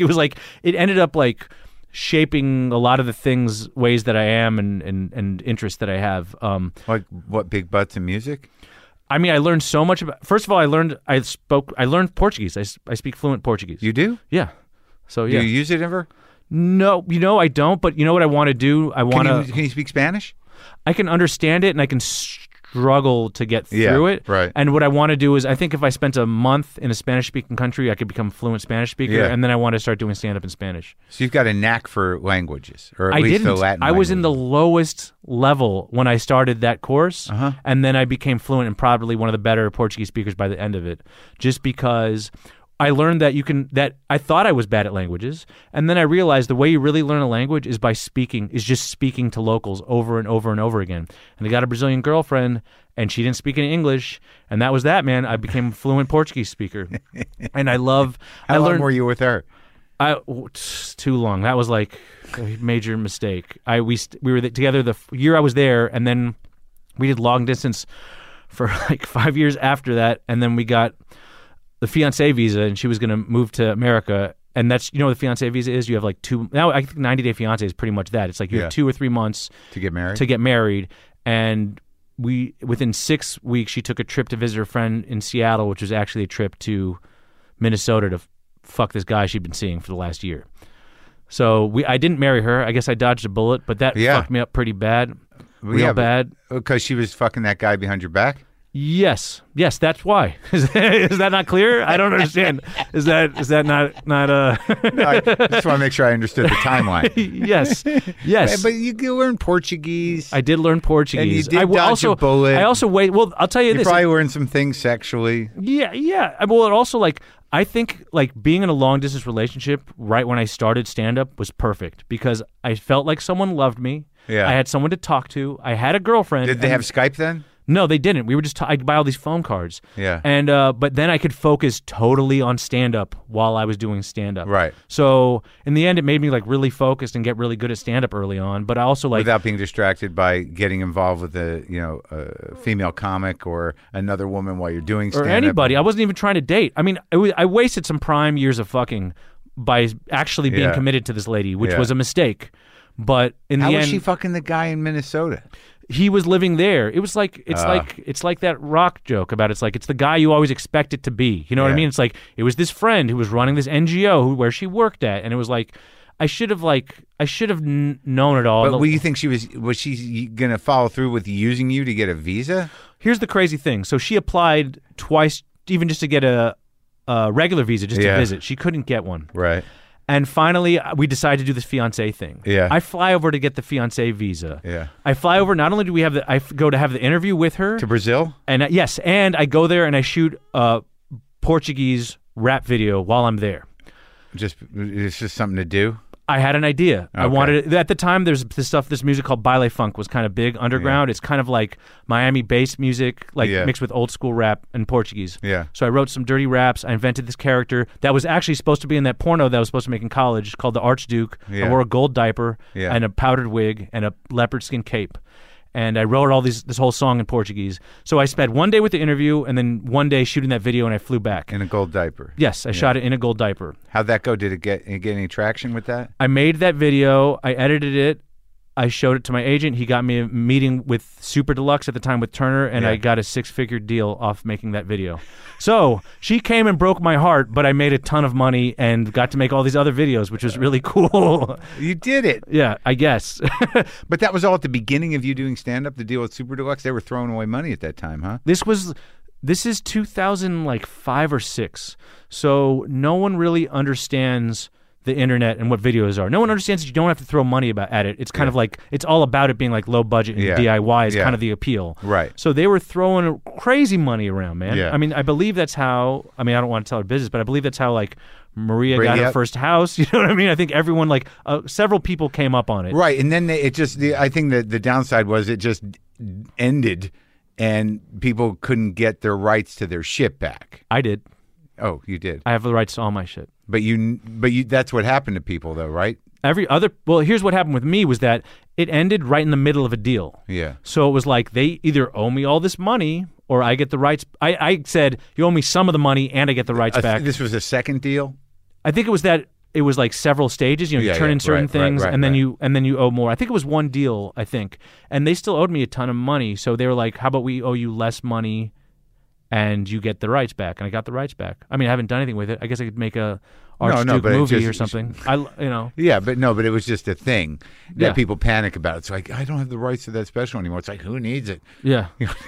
it ended up like shaping a lot of the ways that I am and interests that I have. Like what, big butts and music? I mean, I learned so much about. First of all, I learned Portuguese. I speak fluent Portuguese. You do? Yeah. So yeah. Do you use it ever? No, I don't. But you know what I want to do? Can you speak Spanish? I can understand it, and I can struggle to get through it. Right. And what I want to do is, I think if I spent a month in a Spanish-speaking country, I could become a fluent Spanish speaker, and then I want to start doing stand-up in Spanish. So you've got a knack for languages, or at least the Latin I was in the lowest level when I started that course, and then I became fluent and probably one of the better Portuguese speakers by the end of it, just because I learned that I thought I was bad at languages, and then I realized the way you really learn a language is just speaking to locals over and over and over again. And I got a Brazilian girlfriend, and she didn't speak any English, and that was that, man. I became a fluent Portuguese speaker, and How long were you with her? Too long. That was like a major mistake. We were together the year I was there, and then we did long distance for like 5 years after that, and then we got the fiancé visa, and she was going to move to America. And that's, what the fiancé visa is? You have like now I think 90-day fiancé is pretty much that. It's like you have 2 or 3 months to get married. And within 6 weeks, she took a trip to visit her friend in Seattle, which was actually a trip to Minnesota to fuck this guy she'd been seeing for the last year. So I didn't marry her. I guess I dodged a bullet, but that fucked me up pretty bad. Real bad. Because she was fucking that guy behind your back? Yes, that's why. Is that not clear? I don't understand. Is that not? No, I just want to make sure I understood the timeline. Yes. But you learned Portuguese. I did learn Portuguese. And you did dodge a bullet. I also Well, I'll tell you this. You probably learned some things sexually. Yeah. Well, it also I think being in a long distance relationship right when I started stand up was perfect because I felt like someone loved me. Yeah. I had someone to talk to. I had a girlfriend. Did they have Skype then? No, they didn't. We were just I'd buy all these phone cards. Yeah. And but then I could focus totally on stand-up while I was doing stand-up. Right. So in the end, it made me really focused and get really good at stand-up early on. But I also without being distracted by getting involved with a female comic or another woman while you're doing stand-up. Or anybody. I wasn't even trying to date. I mean, I wasted some prime years of fucking by actually being committed to this lady, which was a mistake. But in the end, how was she fucking the guy in Minnesota? He was living there. It was like it's like that rock joke about it's the guy you always expect it to be. You know what I mean? It's like it was this friend who was running this NGO where she worked at, and it was like I should have known it all. But what do you think was she gonna follow through with using you to get a visa? Here's the crazy thing. So she applied twice, even just to get a regular visa, just to visit. She couldn't get one. Right. And finally, we decided to do this fiancé thing. Yeah. I fly over to get the fiancé visa. Yeah. I fly over. Not only do we have I go to have the interview with her to Brazil, and yes, and I go there and I shoot a Portuguese rap video while I'm there. It's just something to do. I had an idea. Okay. I wanted at the time. There's this music called baile funk was kind of big underground. Yeah. It's kind of like Miami-based music, mixed with old school rap and Portuguese. Yeah. So I wrote some dirty raps. I invented this character that was actually supposed to be in that porno that I was supposed to make in college called the Archduke. Yeah. I wore a gold diaper and a powdered wig and a leopard skin cape. and I wrote this whole song in Portuguese. So I spent one day with the interview, and then one day shooting that video, and I flew back. In a gold diaper. Yes, I shot it in a gold diaper. How'd that go? Did it get any traction with that? I made that video. I edited it. I showed it to my agent. He got me a meeting with Super Deluxe at the time with Turner, and I got a 6-figure deal off making that video. So she came and broke my heart, but I made a ton of money and got to make all these other videos, which was really cool. You did it. Yeah, I guess. But that was all at the beginning of you doing stand-up, the deal with Super Deluxe? They were throwing away money at that time, huh? This is 2005 or 6. So no one really understands the internet and what videos are. No one understands that you don't have to throw money at it. It's kind of like, it's all about it being like low budget and DIY is kind of the appeal. Right. So they were throwing crazy money around, man. Yeah. I mean, I believe that's how, I don't want to tell her business, but I believe that's how like Maria got her first house. You know what I mean? I think everyone, like several people came up on it. Right. And then I think that the downside was it just ended and people couldn't get their rights to their shit back. I did. Oh, you did. I have the rights to all my shit. But that's what happened to people, though, right? Well, here's what happened with me was that it ended right in the middle of a deal. Yeah. So it was like they either owe me all this money or I get the rights. I said, you owe me some of the money and I get the rights back. This was a second deal? I think it was that. It was like several stages. You turn in certain things, and then you owe more. I think it was one deal. I think, and they still owed me a ton of money. So they were like, "How about we owe you less money, and you get the rights back?" And I got the rights back. I mean, I haven't done anything with it. I guess I could make a Archduke movie or something. Yeah, but it was just a thing that people panic about. It's like, I don't have the rights to that special anymore. It's like, who needs it? Yeah.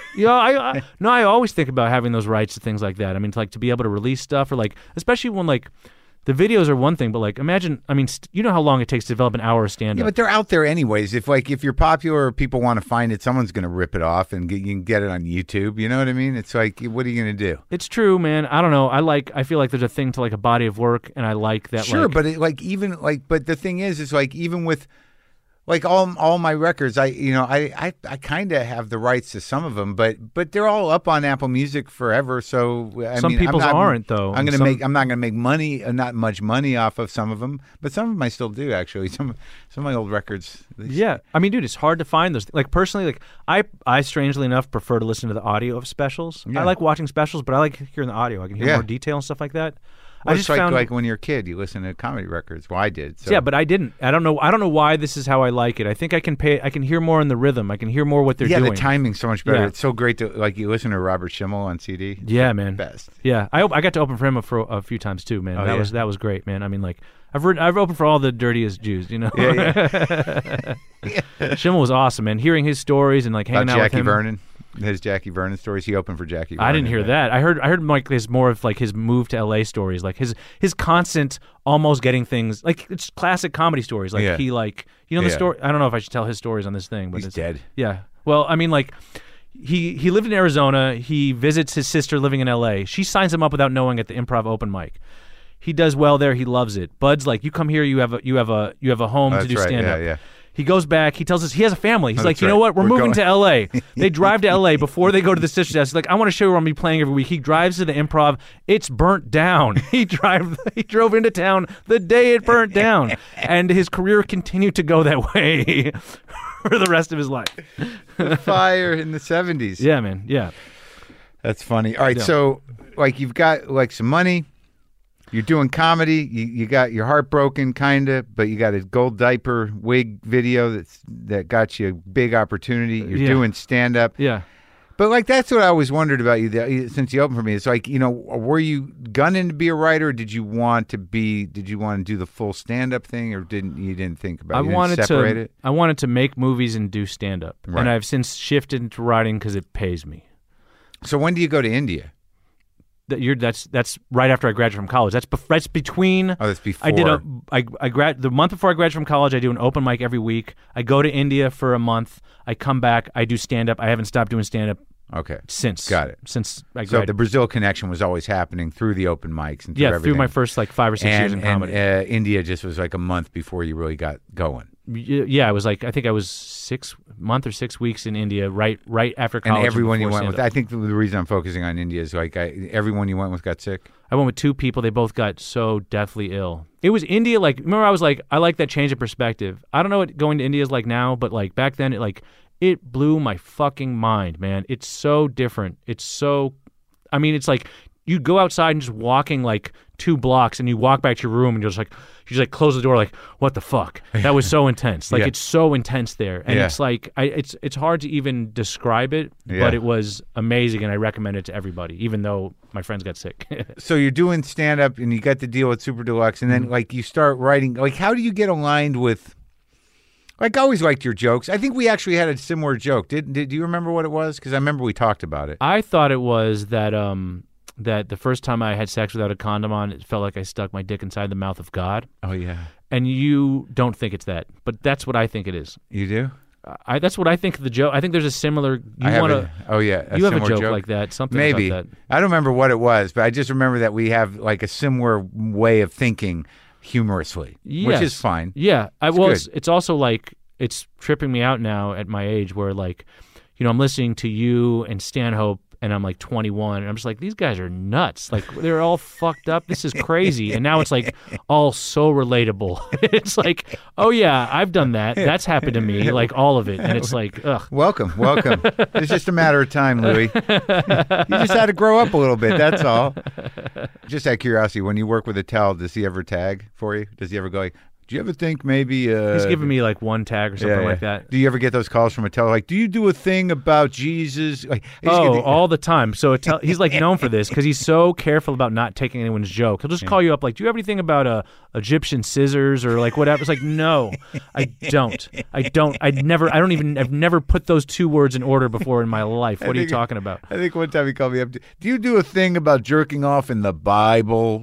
I always think about having those rights to things like that. I mean, to be able to release stuff, or like, especially when like. The videos are one thing, but like imagine, you know how long it takes to develop an hour of stand-up. Yeah, but they're out there anyways. If you're popular or people want to find it, someone's going to rip it off and you can get it on YouTube. You know what I mean? It's like, what are you going to do? It's true, man. I don't know. I feel like there's a thing to like a body of work, and I like that. Sure, but but the thing is like even with. Like all my records, I kind of have the rights to some of them, but they're all up on Apple Music forever. So some people's aren't though. I'm not gonna make money, not much money off of some of them, but some of them I still do actually. Some of my old records. Yeah, dude, it's hard to find those. Like personally, like I strangely enough prefer to listen to the audio of specials. Yeah. I like watching specials, but I like hearing the audio. I can hear more detail and stuff like that. Well, I just found like when you're a kid, you listen to comedy records. Well, I did. So. Yeah, but I didn't. I don't know why this is how I like it. I think I can hear more in the rhythm. I can hear more what they're doing. Yeah, the timing's so much better. Yeah. It's so great to like you listen to Robert Schimmel on CD. Yeah, man. Best. Yeah, I got to open for him for a few times too, man. That was great, man. I mean, like I've opened for all the dirtiest Jews, you know. Yeah. Schimmel was awesome, man. Hearing his stories and like hanging out with him. Jackie Vernon. His Jackie Vernon stories. He opened for Jackie Vernon. I didn't hear that. I heard like his more of like his move to LA stories, like his constant almost getting things like it's classic comedy stories. Like he like the story. I don't know if I should tell his stories on this thing, but he's dead. Yeah. Well, I mean, like he lived in Arizona. He visits his sister living in LA. She signs him up without knowing at the Improv open mic. He does well there. He loves it. Bud's like, you come here. You have a home to do stand up. Yeah. He goes back. He tells us he has a family. He's like, you know what? We're moving to L.A. They drive to L.A. before they go to the sister's house. He's like, I want to show you where I'm going to be playing every week. He drives to the Improv. It's burnt down. He drove into town the day it burnt down. And his career continued to go that way for the rest of his life. Fire in the 70s. Yeah, man. Yeah. That's funny. All right, so like you've got like some money. You're doing comedy. You got your heart broken, kind of, but you got a gold diaper wig video that got you a big opportunity. You're doing stand up. Yeah. But like that's what I always wondered about you since you opened for me. It's like, were you gunning to be a writer? Or did you want to do the full stand up thing, or you didn't think about it? I wanted to make movies and do stand up, right. And I've since shifted into writing because it pays me. So when do you go to India? That's right after I graduate from college. That's between. Oh, that's before. The month before I graduate from college, I do an open mic every week. I go to India for a month. I come back. I do stand up. I haven't stopped doing stand up. Okay. Since got it. Since I graduated. So the Brazil connection was always happening through the open mics and through everything. Through my first like 5 or 6 years in comedy. And India just was like a month before you really got going. Yeah, it was like I think I was 6 months or 6 weeks in India right after college. And everyone you went with, I think the reason I'm focusing on India is like everyone you went with got sick. I went with 2 people. They both got so deathly ill. It was India. Like remember, I was like, I like that change of perspective. I don't know what going to India is like now, but like back then, It blew my fucking mind, man. It's so different. It's like you go outside and just walking like 2 blocks and you walk back to your room and you just like close the door like, what the fuck? That was so intense. Like it's so intense there. And it's like, it's hard to even describe it, but it was amazing and I recommend it to everybody, even though my friends got sick. So you're doing stand-up and you got the deal with Super Deluxe and then like you start writing, like how do you get aligned with, like I always liked your jokes. I think we actually had a similar joke. Do you remember what it was? Because I remember we talked about it. I thought it was that that the first time I had sex without a condom on, it felt like I stuck my dick inside the mouth of God. Oh, yeah. And you don't think it's that, but that's what I think it is. You do? That's what I think of the joke. I think there's a similar. You have a joke like that. Something maybe. about that. I don't remember what it was, but I just remember that we have like a similar way of thinking humorously, which is fine. Yeah. It's also like it's tripping me out now at my age where like, I'm listening to you and Stanhope. And I'm like 21, and I'm just like, these guys are nuts. Like, they're all fucked up. This is crazy. And now it's like all so relatable. It's like, oh, yeah, I've done that. That's happened to me, like all of it. And it's like, ugh. Welcome. It's just a matter of time, Louis. You just had to grow up a little bit, that's all. Just out of curiosity, when you work with Attell, does he ever tag for you? Does he ever go like, do you ever think maybe... He's giving me like one tag or something like that. Do you ever get those calls from Attell? Like, do you do a thing about Jesus? Like, all the time. So Attell, he's like known for this because he's so careful about not taking anyone's joke. He'll just call you up like, do you have anything about Egyptian scissors or like whatever? It's like, no, I don't. I've never put those 2 words in order before in my life. What are you talking about? I think one time he called me up. Do you do a thing about jerking off in the Bible?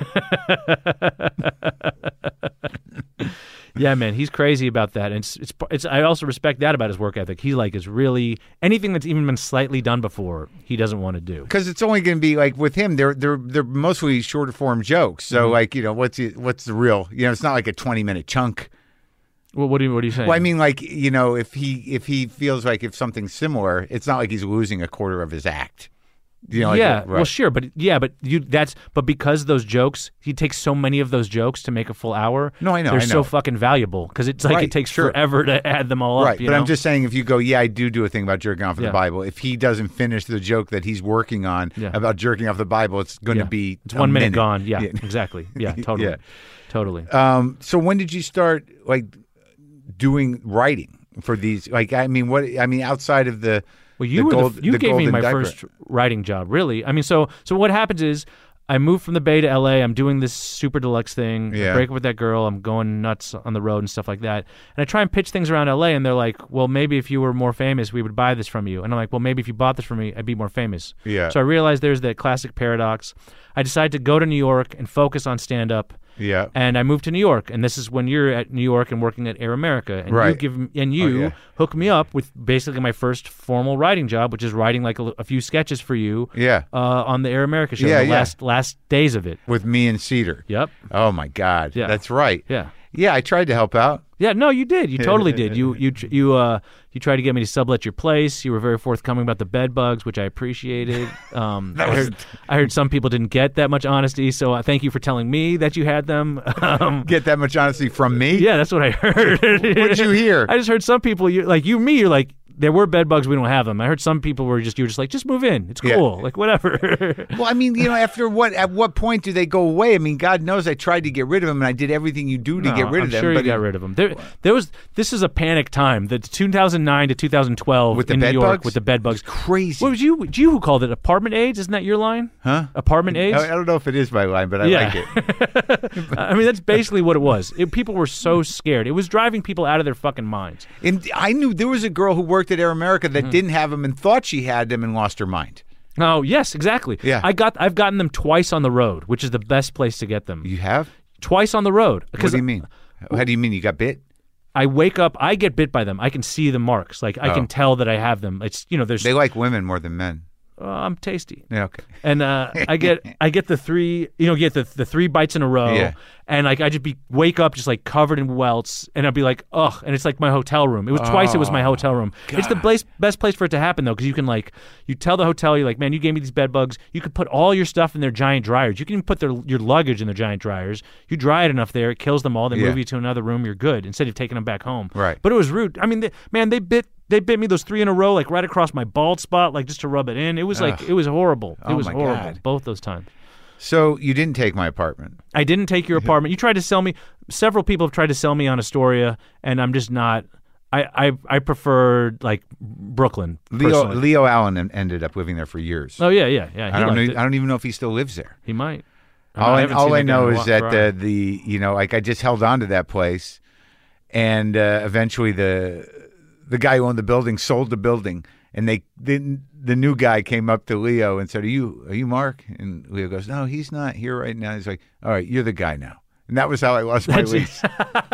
Yeah, man, he's crazy about that, and it's. I also respect that about his work ethic. He like is really anything that's even been slightly done before, he doesn't want to do because it's only going to be like with him. They're mostly shorter form jokes. So like what's the real? It's not like a 20-minute chunk. Well, what are you saying? Well, I mean, like if he feels like if something's similar, it's not like he's losing a quarter of his act. Right. Well, sure, but because those jokes, he takes so many of those jokes to make a full hour. No, I know. They're so fucking valuable because it's like it takes forever to add them all up. Right, but I'm just saying, if you go, I do a thing about jerking off in the Bible. If he doesn't finish the joke that he's working on about jerking off the Bible, it's going to be it's 1 minute gone. Yeah, exactly. Yeah, totally. Totally. So when did you start like doing writing for these? Like, outside of the. Well, you gave me my first writing job, really. I mean, so what happens is I moved from the Bay to L.A. I'm doing this Super Deluxe thing. I break up with that girl. I'm going nuts on the road and stuff like that. And I try and pitch things around L.A. and they're like, well, maybe if you were more famous, we would buy this from you. And I'm like, well, maybe if you bought this from me, I'd be more famous. Yeah. So I realized there's that classic paradox. I decided to go to New York and focus on stand-up. Yeah. And I moved to New York, and this is when you're at New York and working at Air America, and you hook me up with basically my first formal writing job, which is writing like a few sketches for you. Yeah. On the Air America show. The last days of it with me and Cedar. Yep. Oh my God. Yeah. That's right. Yeah. Yeah, I tried to help out. Yeah, no, you did. You totally did. You tried to get me to sublet your place. You were very forthcoming about the bed bugs, which I appreciated. I heard some people didn't get that much honesty, so thank you for telling me that you had them. Get that much honesty from me? Yeah, that's what I heard. What did you hear? I just heard some people, you're like, there were bed bugs, we don't have them. I heard some people you were just like, just move in. It's cool. Like, whatever. Well, I mean, at what point do they go away? I mean, God knows I tried to get rid of them, and I did everything you do to get rid of them. I'm sure you got rid of them. This is a panic time. The 2009 to 2012 with the in bed New York bugs? with the bed bugs. It's crazy. What was you who called it apartment AIDS? Isn't that your line? Huh? Apartment AIDS? I don't know if it is my line, but I like it. I mean, that's basically what it was. People were so scared. It was driving people out of their fucking minds. And I knew there was a girl who worked at Air America that didn't have them and thought she had them and lost her mind. Oh, yes, exactly. Yeah. I've gotten them twice on the road, which is the best place to get them. You have? Twice on the road. What do you mean? How do you mean you got bit? I wake up, I get bit by them. I can see the marks. Like, I can tell that I have them. It's, there's... They like women more than men. I'm tasty. Yeah, okay. And I get the 3, get the 3 bites in a row. Yeah. And like I just wake up just like covered in welts, and I'd be like, ugh, and it's like my hotel room. It was twice. It was my hotel room. God. It's the best place for it to happen though, because you can like you tell the hotel, you're like, man, you gave me these bed bugs. You could put all your stuff in their giant dryers. You can even put your luggage in their giant dryers. You dry it enough there, it kills them all. They move you to another room. You're good instead of taking them back home. Right. But it was rude. I mean, they bit me those 3 in a row, like right across my bald spot, like just to rub it in. It was like it was horrible. It was horrible. God. Both those times. So you didn't take my apartment. I didn't take your apartment. You tried to sell me. Several people have tried to sell me on Astoria, and I'm just not. I prefer like Brooklyn. Leo Allen ended up living there for years. Oh yeah. I don't even know if he still lives there. He might. All I know is that the like I just held on to that place, and eventually the guy who owned the building sold the building, and the new guy came up to Leo and said, "Are you Mark?" And Leo goes, "No, he's not here right now." He's like, "All right, you're the guy now." And that was how I lost my lease.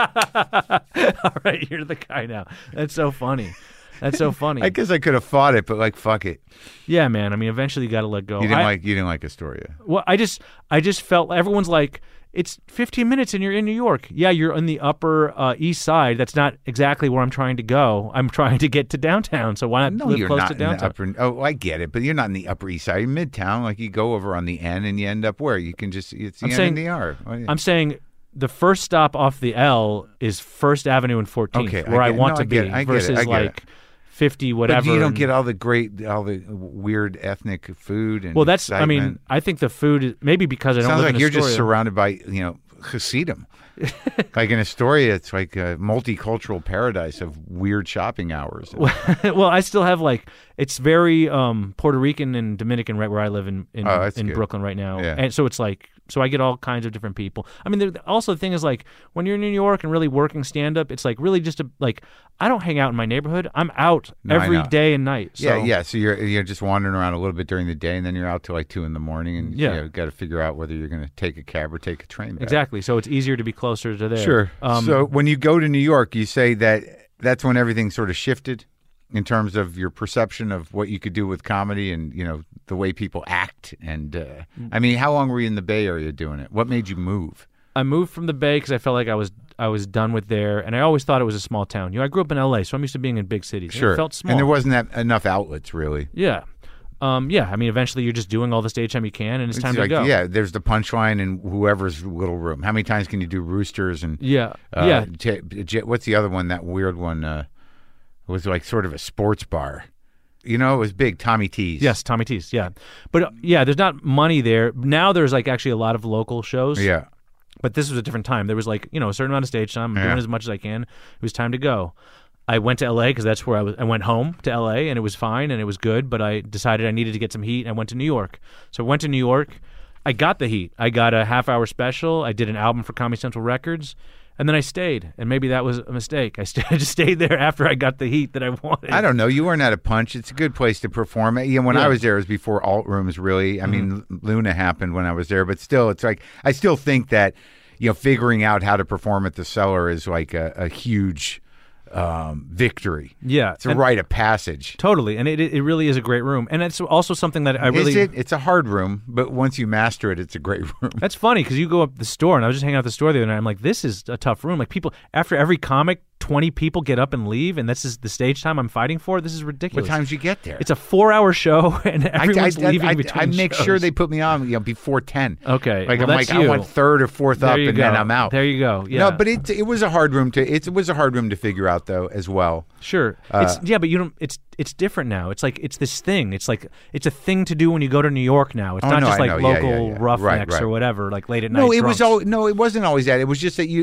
All right, you're the guy now. That's so funny. That's so funny. I guess I could have fought it, but like, fuck it. Yeah, man. I mean, eventually you got to let go. You didn't like Astoria. Well, I just felt everyone's like, it's 15 minutes and you're in New York. Yeah, you're on the Upper East Side. That's not exactly where I'm trying to go. I'm trying to get to downtown. So why not live close to downtown? I get it, but you're not in the Upper East Side. You're Midtown. Like you go over on the N and you end up where you can just. It's the N and the R. I'm saying the first stop off the L is First Avenue and 14th, where I want to be, versus like 50 whatever. But you don't get all the weird ethnic food and that's excitement. I mean, I think the food is maybe because I don't live in Astoria. Sounds like you're just surrounded by Hasidim. Like in Astoria, it's like a multicultural paradise of weird shopping hours. Well, I still have it's very Puerto Rican and Dominican right where I live in Brooklyn right now. Yeah. And so it's like, so I get all kinds of different people. I mean, also the thing is like when you're in New York and really working stand-up, it's like really just I don't hang out in my neighborhood. I'm out every day and night. So. Yeah. So you're just wandering around a little bit during the day, and then you're out till like 2 a.m, and you got to figure out whether you're going to take a cab or take a train back. Exactly. So it's easier to be closer to there. Sure. So when you go to New York, you say that's when everything sort of shifted in terms of your perception of what you could do with comedy and, the way people act. And I mean, how long were you in the Bay Area doing it? What made you move? I moved from the Bay because I felt like I was done with there, and I always thought it was a small town. I grew up in L.A., so I'm used to being in big cities. Sure. It felt small. And there wasn't enough outlets, really. Yeah. I mean, eventually you're just doing all the stage time you can, and it's time to go. Yeah, there's the punchline in whoever's little room. How many times can you do Roosters and what's the other one? That weird one it was like sort of a sports bar. It was big. Tommy T's. Yes, Tommy T's. Yeah, but there's not money there now. There's actually a lot of local shows. Yeah, but this was a different time. There was a certain amount of stage time. I'm doing as much as I can. It was time to go. I went to L.A. because that's where I was. I went home to L.A. and it was fine and it was good, but I decided I needed to get some heat and I went to New York. So I went to New York. I got the heat. I got a half-hour special. I did an album for Comedy Central Records, and then I stayed. And maybe that was a mistake. I just stayed there after I got the heat that I wanted. I don't know. You weren't at a punch. It's a good place to perform. When I was there, it was before alt rooms, really. I mean, Luna happened when I was there, but still, it's like I still think that figuring out how to perform at the Cellar is like a huge victory. Yeah, it's a rite of passage. Totally, and it really is a great room, and it's also something that I really. It's a hard room, but once you master it, it's a great room. That's funny because you go up the store, and I was just hanging out at the store the other night. I'm like, this is a tough room. Like people after every comic, 20 people get up and leave, and this is the stage time I'm fighting for. This is ridiculous. What times you get there? It's a 4-hour show, and everyone's leaving between I make shows. sure they put me on before 10. Okay, like well, I want third or fourth up, and then I'm out. There you go. Yeah. No, but it was a hard room to figure out though as well. Sure. But you don't. It's different now. It's like it's this thing. It's like it's a thing to do when you go to New York now. It's not just like local roughnecks or whatever, like late at night. No, it drunks. it wasn't always that. It was just that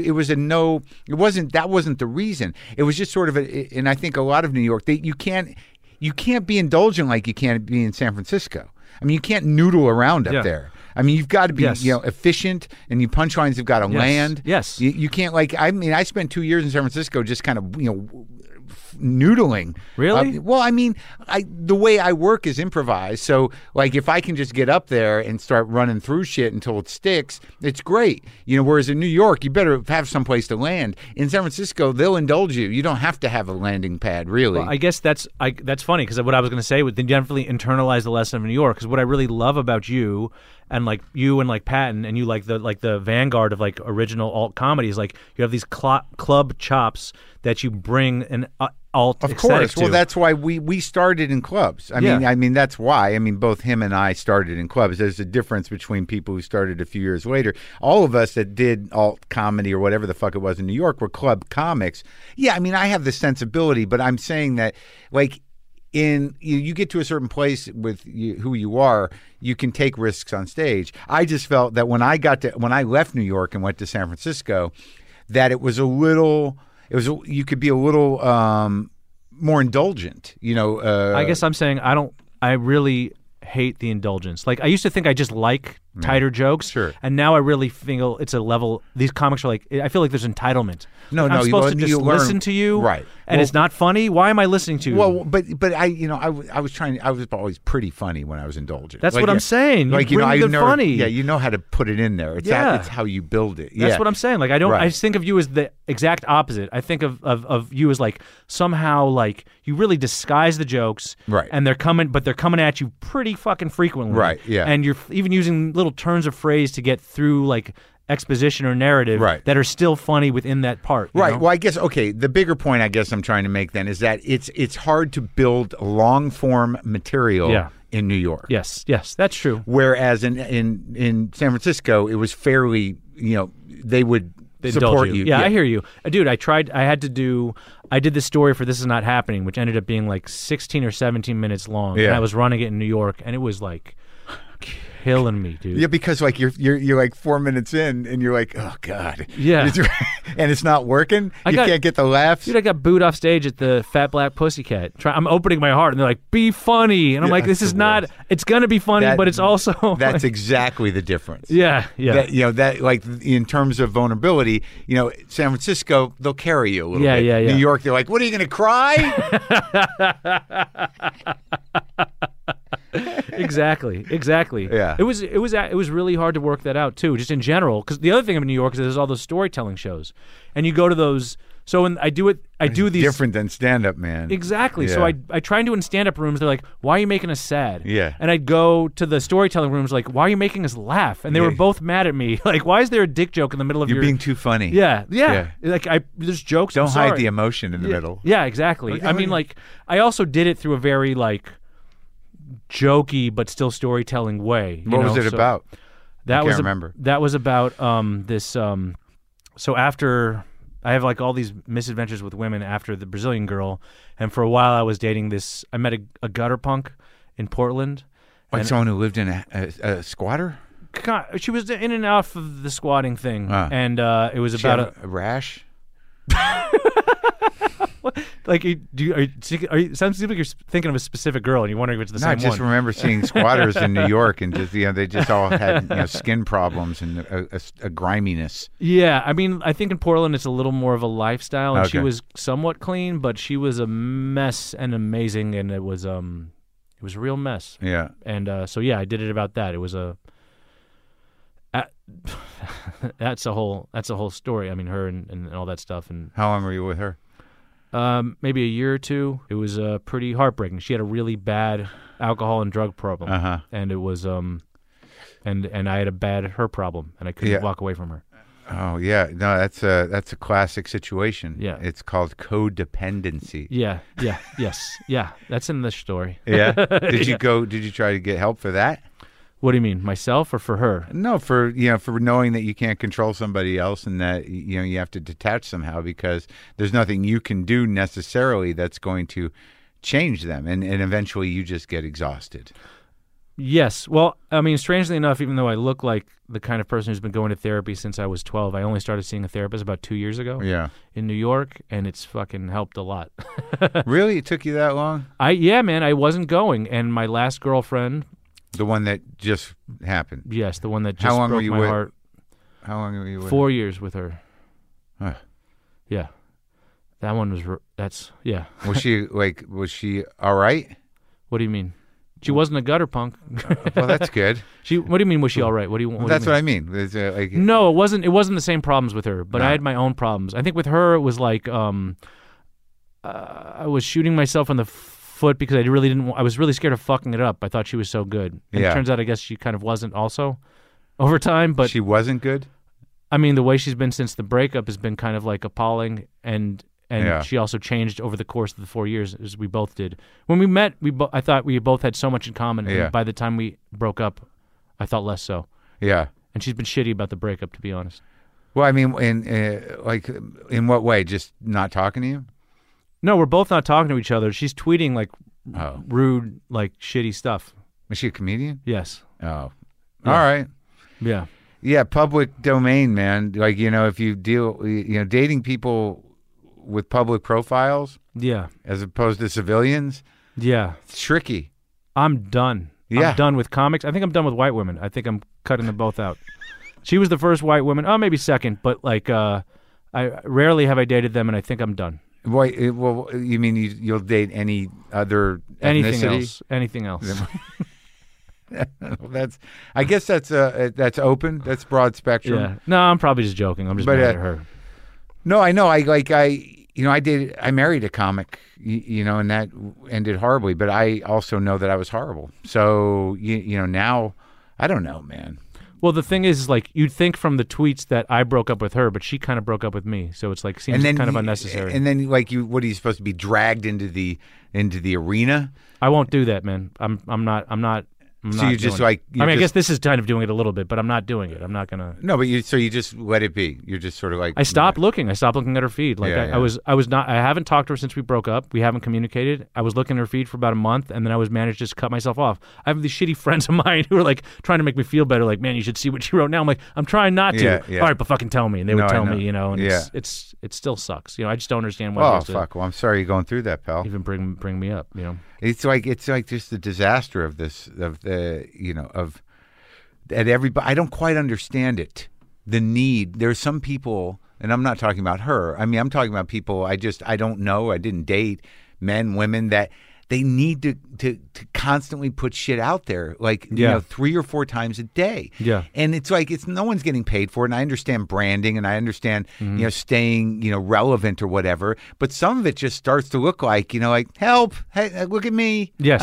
that wasn't the reason. It was just sort of and I think a lot of New York, you can't be indulgent like you can be in San Francisco. I mean, you can't noodle around up there. I mean, you've got to be efficient, and your punchlines have got to land. Yes, you can't I spent 2 years in San Francisco just kind of noodling. Really? Well, I mean, the way I work is improvised. So, if I can just get up there and start running through shit until it sticks, it's great. Whereas in New York, you better have some place to land. In San Francisco, they'll indulge you. You don't have to have a landing pad, really. Well, I guess that's funny because what I was going to say was they definitely internalize the lesson of New York. Because what I really love about you and like you and like Patton, and you like the vanguard of like original alt comedies. Like you have these club chops that you bring an alt Of aesthetic course. to. Well, that's why we started in clubs. I mean, that's why. I mean, both him and I started in clubs. There's a difference between people who started a few years later. All of us that did alt comedy or whatever the fuck it was in New York were club comics. Yeah, I mean, I have the sensibility, but I'm saying that, like, you get to a certain place with who you are, you can take risks on stage. I just felt that when I left New York and went to San Francisco, that you could be a little more indulgent. I guess I'm saying I really hate the indulgence. Like I used to think I just like tighter jokes, Sure. And now I really feel it's a level. These comics are like, I feel like there's entitlement. I'm supposed to just listen to you, right? And it's not funny. Why am I listening to you? Well, but I was always pretty funny when I was indulgent. That's what I'm saying. Like you bring the funny. Yeah, you know how to put it in there. It's how you build it. That's what I'm saying. Like I just think of you as the exact opposite. I think of you as like somehow like you really disguise the jokes, right? And they're coming at you pretty fucking frequently, right? Yeah, and you're even using little turns of phrase to get through like exposition or narrative that are still funny within that part. Right. know? Well, I guess, the bigger point I guess I'm trying to make then is that it's hard to build long form material in New York. Yes, that's true. Whereas in San Francisco, it was fairly, they would support you. Yeah, I hear you. Dude, I did this story for This Is Not Happening, which ended up being like 16 or 17 minutes long. Yeah. And I was running it in New York, and it was like killing me, dude. Yeah, because like you're like 4 minutes in and you're like, oh God. Yeah. And it's not working. Can't get the laughs. Dude, I got booed off stage at the Fat Black Pussycat. I'm opening my heart and they're like, be funny. And I'm like, this is not, it's going to be funny, but it's also. That's exactly the difference. Yeah. That like in terms of vulnerability, San Francisco, they'll carry you a little bit. Yeah. New York, they're like, what are you going to cry? Exactly. Yeah. It was really hard to work that out too, just in general. Because the other thing in New York is there's all those storytelling shows, and you go to those. So when I do these different than stand up, man. Exactly. Yeah. So I try and do in stand up rooms. They're like, why are you making us sad? Yeah. And I'd go to the storytelling rooms like, why are you making us laugh? And they were both mad at me. Like, why is there a dick joke in the middle of You're being too funny. Yeah. Like there's jokes. Don't hide the emotion in the middle. Yeah, exactly. Okay. I mean, like I also did it through a very like jokey but still storytelling way. What was it about? I can't remember. That was about this. So after I have like all these misadventures with women after the Brazilian girl, and for a while I was dating this. I met a gutter punk in Portland. Like someone who lived in a squatter. She was in and out of the squatting thing, and it was She about had a rash. Like, sounds like you're thinking of a specific girl, and you're wondering if it's the same I one. just remember seeing squatters in New York, and just they just all had skin problems and a griminess. Yeah, I mean, I think in Portland it's a little more of a lifestyle, and she Okay. was somewhat clean, but she was a mess and amazing, and it was a real mess. Yeah, And so yeah, I did it about that. It was that's a whole story. I mean, her and all that stuff. And how long were you with her? maybe a year or two. It was pretty heartbreaking. She had a really bad alcohol and drug problem, and it was and I had a bad her problem, and I couldn't walk away from her. Oh yeah, no, that's a classic situation. Yeah, it's called codependency. Yeah, that's in the story. Yeah, did you try to get help for that? What do you mean, myself or for her? No, for knowing that you can't control somebody else and that you have to detach somehow because there's nothing you can do necessarily that's going to change them, and eventually you just get exhausted. Yes. Well, I mean, strangely enough, even though I look like the kind of person who's been going to therapy since I was 12, I only started seeing a therapist about 2 years ago. Yeah. In New York, and it's fucking helped a lot. Really? It took you that long? Yeah, man, I wasn't going, and my last girlfriend. The one that just happened? Yes, the one that just How long broke were you my with? heart. How long were you with? 4 years with her. Huh. Yeah. That one was, yeah. Was she all right? What do you mean? She wasn't a gutter punk. Well, that's good. What do you mean, was she all right? What do you want? That's what I mean. Like, no, it wasn't the same problems with her, but I had my own problems. I think with her, it was like, I was shooting myself in the foot because I really didn't. I was really scared of fucking it up. I thought she was so good. And Yeah. It turns out, I guess she kind of wasn't also over time. But She wasn't good. I mean, the way she's been since the breakup has been kind of like appalling, and Yeah. she also changed over the course of the 4 years, as we both did. When we met, I thought we both had so much in common. Yeah. And by the time we broke up, I thought less so. Yeah. And she's been shitty about the breakup, to be honest. Well, I mean, in what way? Just not talking to you? No, we're both not talking to each other. She's tweeting like Oh. rude, like shitty stuff. Was she a comedian? Yes. Oh. Yeah. All right. Yeah. Yeah, public domain, man. Like, if you deal, dating people with public profiles Yeah. as opposed to civilians, Yeah. it's tricky. I'm done. Yeah. I'm done with comics. I think I'm done with white women. I think I'm cutting them both out. She was the first white woman. Oh, maybe second, but like I rarely have I dated them, and I think I'm done. Well, you mean you'll date any other Anything ethnicity? else? Anything else? I guess that's open. That's broad spectrum. Yeah. No, I'm probably just joking. I'm just But, mad at her. No, I know. I married a comic, and that ended horribly. But I also know that I was horrible. So now, I don't know, man. Well, the thing is, like, you'd think from the tweets that I broke up with her, but she kind of broke up with me. So it's like seems kind of unnecessary. And then, what are you supposed to be dragged into the arena? I won't do that, man. I'm not. So you just doing it. like. I guess this is kind of doing it a little bit, but I'm not doing it. I'm not gonna. No, but you just let it be. You're just sort of like. I stopped looking. I stopped looking at her feed. Like Yeah, I was not. I haven't talked to her since we broke up. We haven't communicated. I was looking at her feed for about a month, and then I was managed to just cut myself off. I have these shitty friends of mine who are like trying to make me feel better. Like, man, you should see what she wrote now. I'm like, I'm trying not to. Yeah, yeah. All right, but fucking tell me, and they would No, I tell know. me, and Yeah. it still sucks. I just don't understand why. Oh she has to fuck! Well, I'm sorry you're going through that, pal. even bring me up. It's like just the disaster of everybody. I don't quite understand it. The need. There's some people, and I'm not talking about her. I mean, I'm talking about people I don't know. I didn't date, men, women, that they need to constantly put shit out there, like 3 or 4 times a day. Yeah. And it's like no one's getting paid for it. And I understand branding, and I understand staying relevant or whatever. But some of it just starts to look like like help. Hey, look at me. Yes.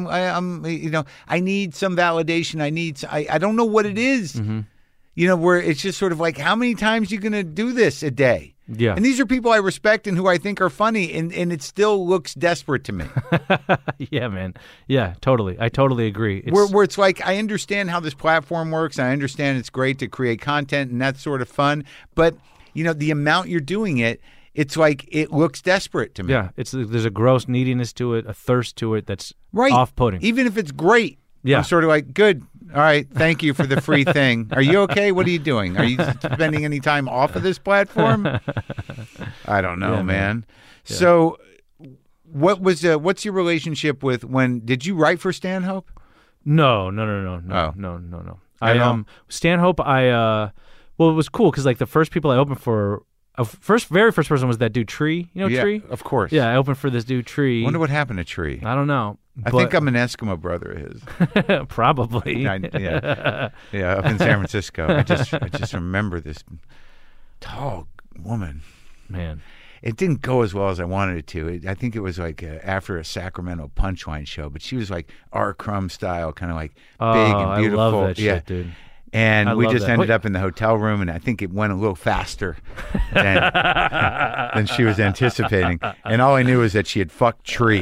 I need some validation. I don't know what it is. Where it's just sort of like, how many times are you going to do this a day? Yeah. And these are people I respect and who I think are funny, and it still looks desperate to me. Yeah, man. Yeah, totally. I totally agree. Where it's like, I understand how this platform works, and I understand it's great to create content, and that's sort of fun. But, the amount you're doing it, it's like it looks desperate to me. Yeah, there's a gross neediness to it, a thirst to it that's Right. off-putting. Even if it's great. Yeah. I'm sort of like, good. All right. Thank you for the free thing. Are you okay? What are you doing? Are you spending any time off of this platform? I don't know, Yeah, man. So what's your relationship with did you write for Stanhope? No. Oh. No. At all? Stanhope, well, it was cool because like the first people I opened for, very first person was that dude Tree. Yeah, Tree? of course. Yeah, I opened for this dude Tree. Wonder what happened to Tree. I don't know. I think I'm an Eskimo brother of his. Probably. Yeah, up in San Francisco. I just remember this tall woman. Man. It didn't go as well as I wanted it to. I think it was like after a Sacramento Punchline show, but she was like R. Crumb style, kind of like big and beautiful. I love that shit, dude. And we love just that. ended up in the hotel room, and I think it went a little faster than she was anticipating. And all I knew was that she had fucked Tree.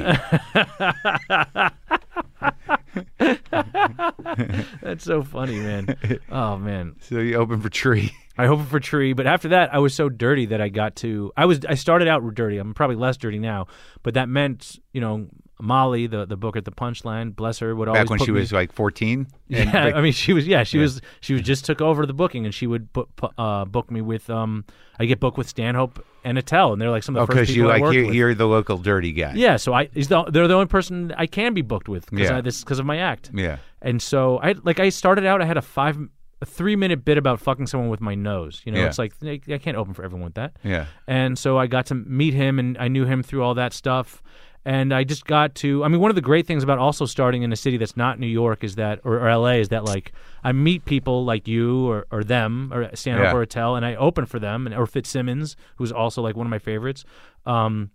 That's so funny, man. Oh, man. So you opened for Tree. I opened for Tree, but after that, I was so dirty that I started out dirty. I'm probably less dirty now, but that meant, Molly, the book at the Punchline, bless her, would always Back when put she me- was like 14? Yeah, I mean, she was just took over the booking, and she would book me with I get booked with Stanhope and Attell, and they're like some of the first Because people I worked with. you're the local dirty guy. Yeah, so they're the only person I can be booked with because of my act. Yeah. And so I started out, I had a 3-minute bit about fucking someone with my nose. Yeah. It's like I can't open for everyone with that. Yeah. And so I got to meet him, and I knew him through all that stuff. And I just got to, one of the great things about also starting in a city that's not New York is that, or LA, is that like I meet people like you or them or Stanhope or Attell, and I open for them, or Fitzsimmons, who's also like one of my favorites.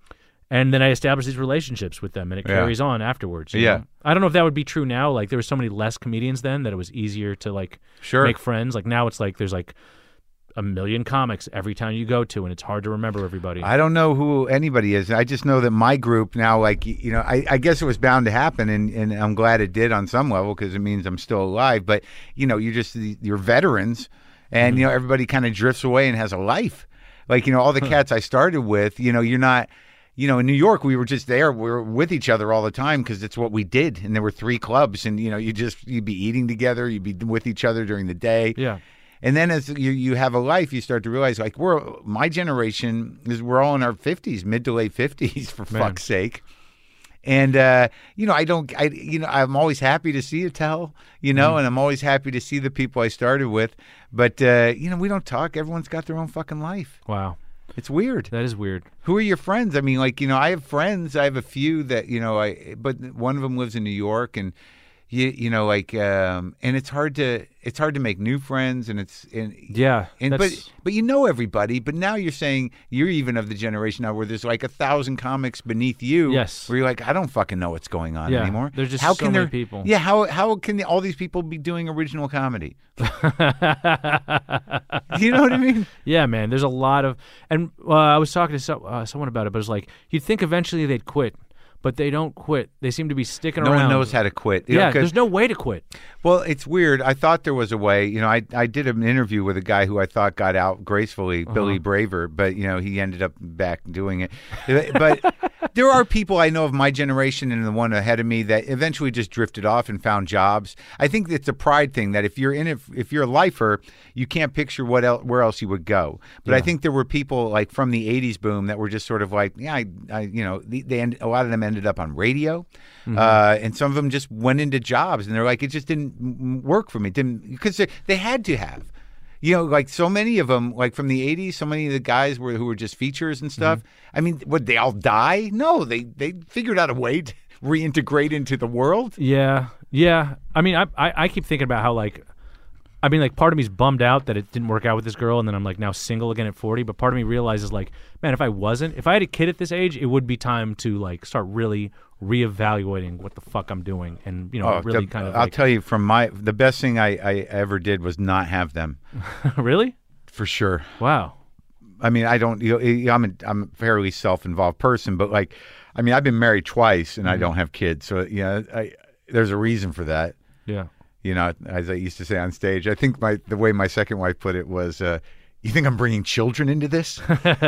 And then I established these relationships with them, and it carries on afterwards. You Yeah. know? I don't know if that would be true now. Like, there were so many less comedians then that it was easier to, like, Sure. make friends. Like, now it's like there's, like, a million comics every town you go to, and it's hard to remember everybody. I don't know who anybody is. I just know that my group now, like, you know, I guess it was bound to happen, and I'm glad it did on some level because it means I'm still alive. But, you know, you're veterans, and, you know, everybody kind of drifts away and has a life. Like, you know, all the cats I started with, you know, you're not, you know, in New York, we were just there. We were with each other all the time because it's what we did. And there were 3 clubs, and, you know, you'd be eating together. You'd be with each other during the day. Yeah. And then as you have a life, you start to realize, like, my generation we're all in our 50s, mid to late 50s, for fuck's sake. And, you know, I'm always happy to see Attell, you know, and I'm always happy to see the people I started with. But, you know, we don't talk. Everyone's got their own fucking life. Wow. It's weird. That is weird. Who are your friends? I mean, like, you know, I have friends. I have a few that, you know, but one of them lives in New York, and you know, like, and it's hard to make new friends, and but you know everybody. But now you're saying you're even of the generation now where there's like 1,000 comics beneath you. Yes. Where you're like, I don't fucking know what's going on anymore. There's just how so can many people. Yeah. How can all these people be doing original comedy? You know what I mean? Yeah, man. There's a lot of, and I was talking to someone about it, but it's like you'd think eventually they'd quit, but they don't quit. They seem to be sticking around. No one knows how to quit. You Yeah, know, there's no way to quit. Well, it's weird. I thought there was a way. You know, I did an interview with a guy who I thought got out gracefully, Billy Braver, but, you know, he ended up back doing it. But there are people I know of my generation and the one ahead of me that eventually just drifted off and found jobs. I think it's a pride thing that if you're a lifer, you can't picture where else you would go. But I think there were people like from the 80s boom that were just sort of like, yeah, you know, a lot of them ended up on radio, and some of them just went into jobs, and they're like, it just didn't work for me. Because they had to have, you know, like so many of them, like from the 80s, so many of the guys who were just features and stuff. I mean, would they all die? No, they figured out a way to reintegrate into the world. Yeah. I mean, I keep thinking about how, like, I mean, like, part of me's bummed out that it didn't work out with this girl, and then I'm, like, now single again at 40. But part of me realizes, like, man, if I had a kid at this age, it would be time to, like, start really reevaluating what the fuck I'm doing, and, you know, I'll tell you, the best thing I ever did was not have them. Really? For sure. Wow. I mean, I don't. You know, I'm a fairly self-involved person, but, like, I mean, I've been married twice, and I don't have kids, so, you know, there's a reason for that. Yeah. You know, as I used to say on stage, I think the way my second wife put it was, you think I'm bringing children into this?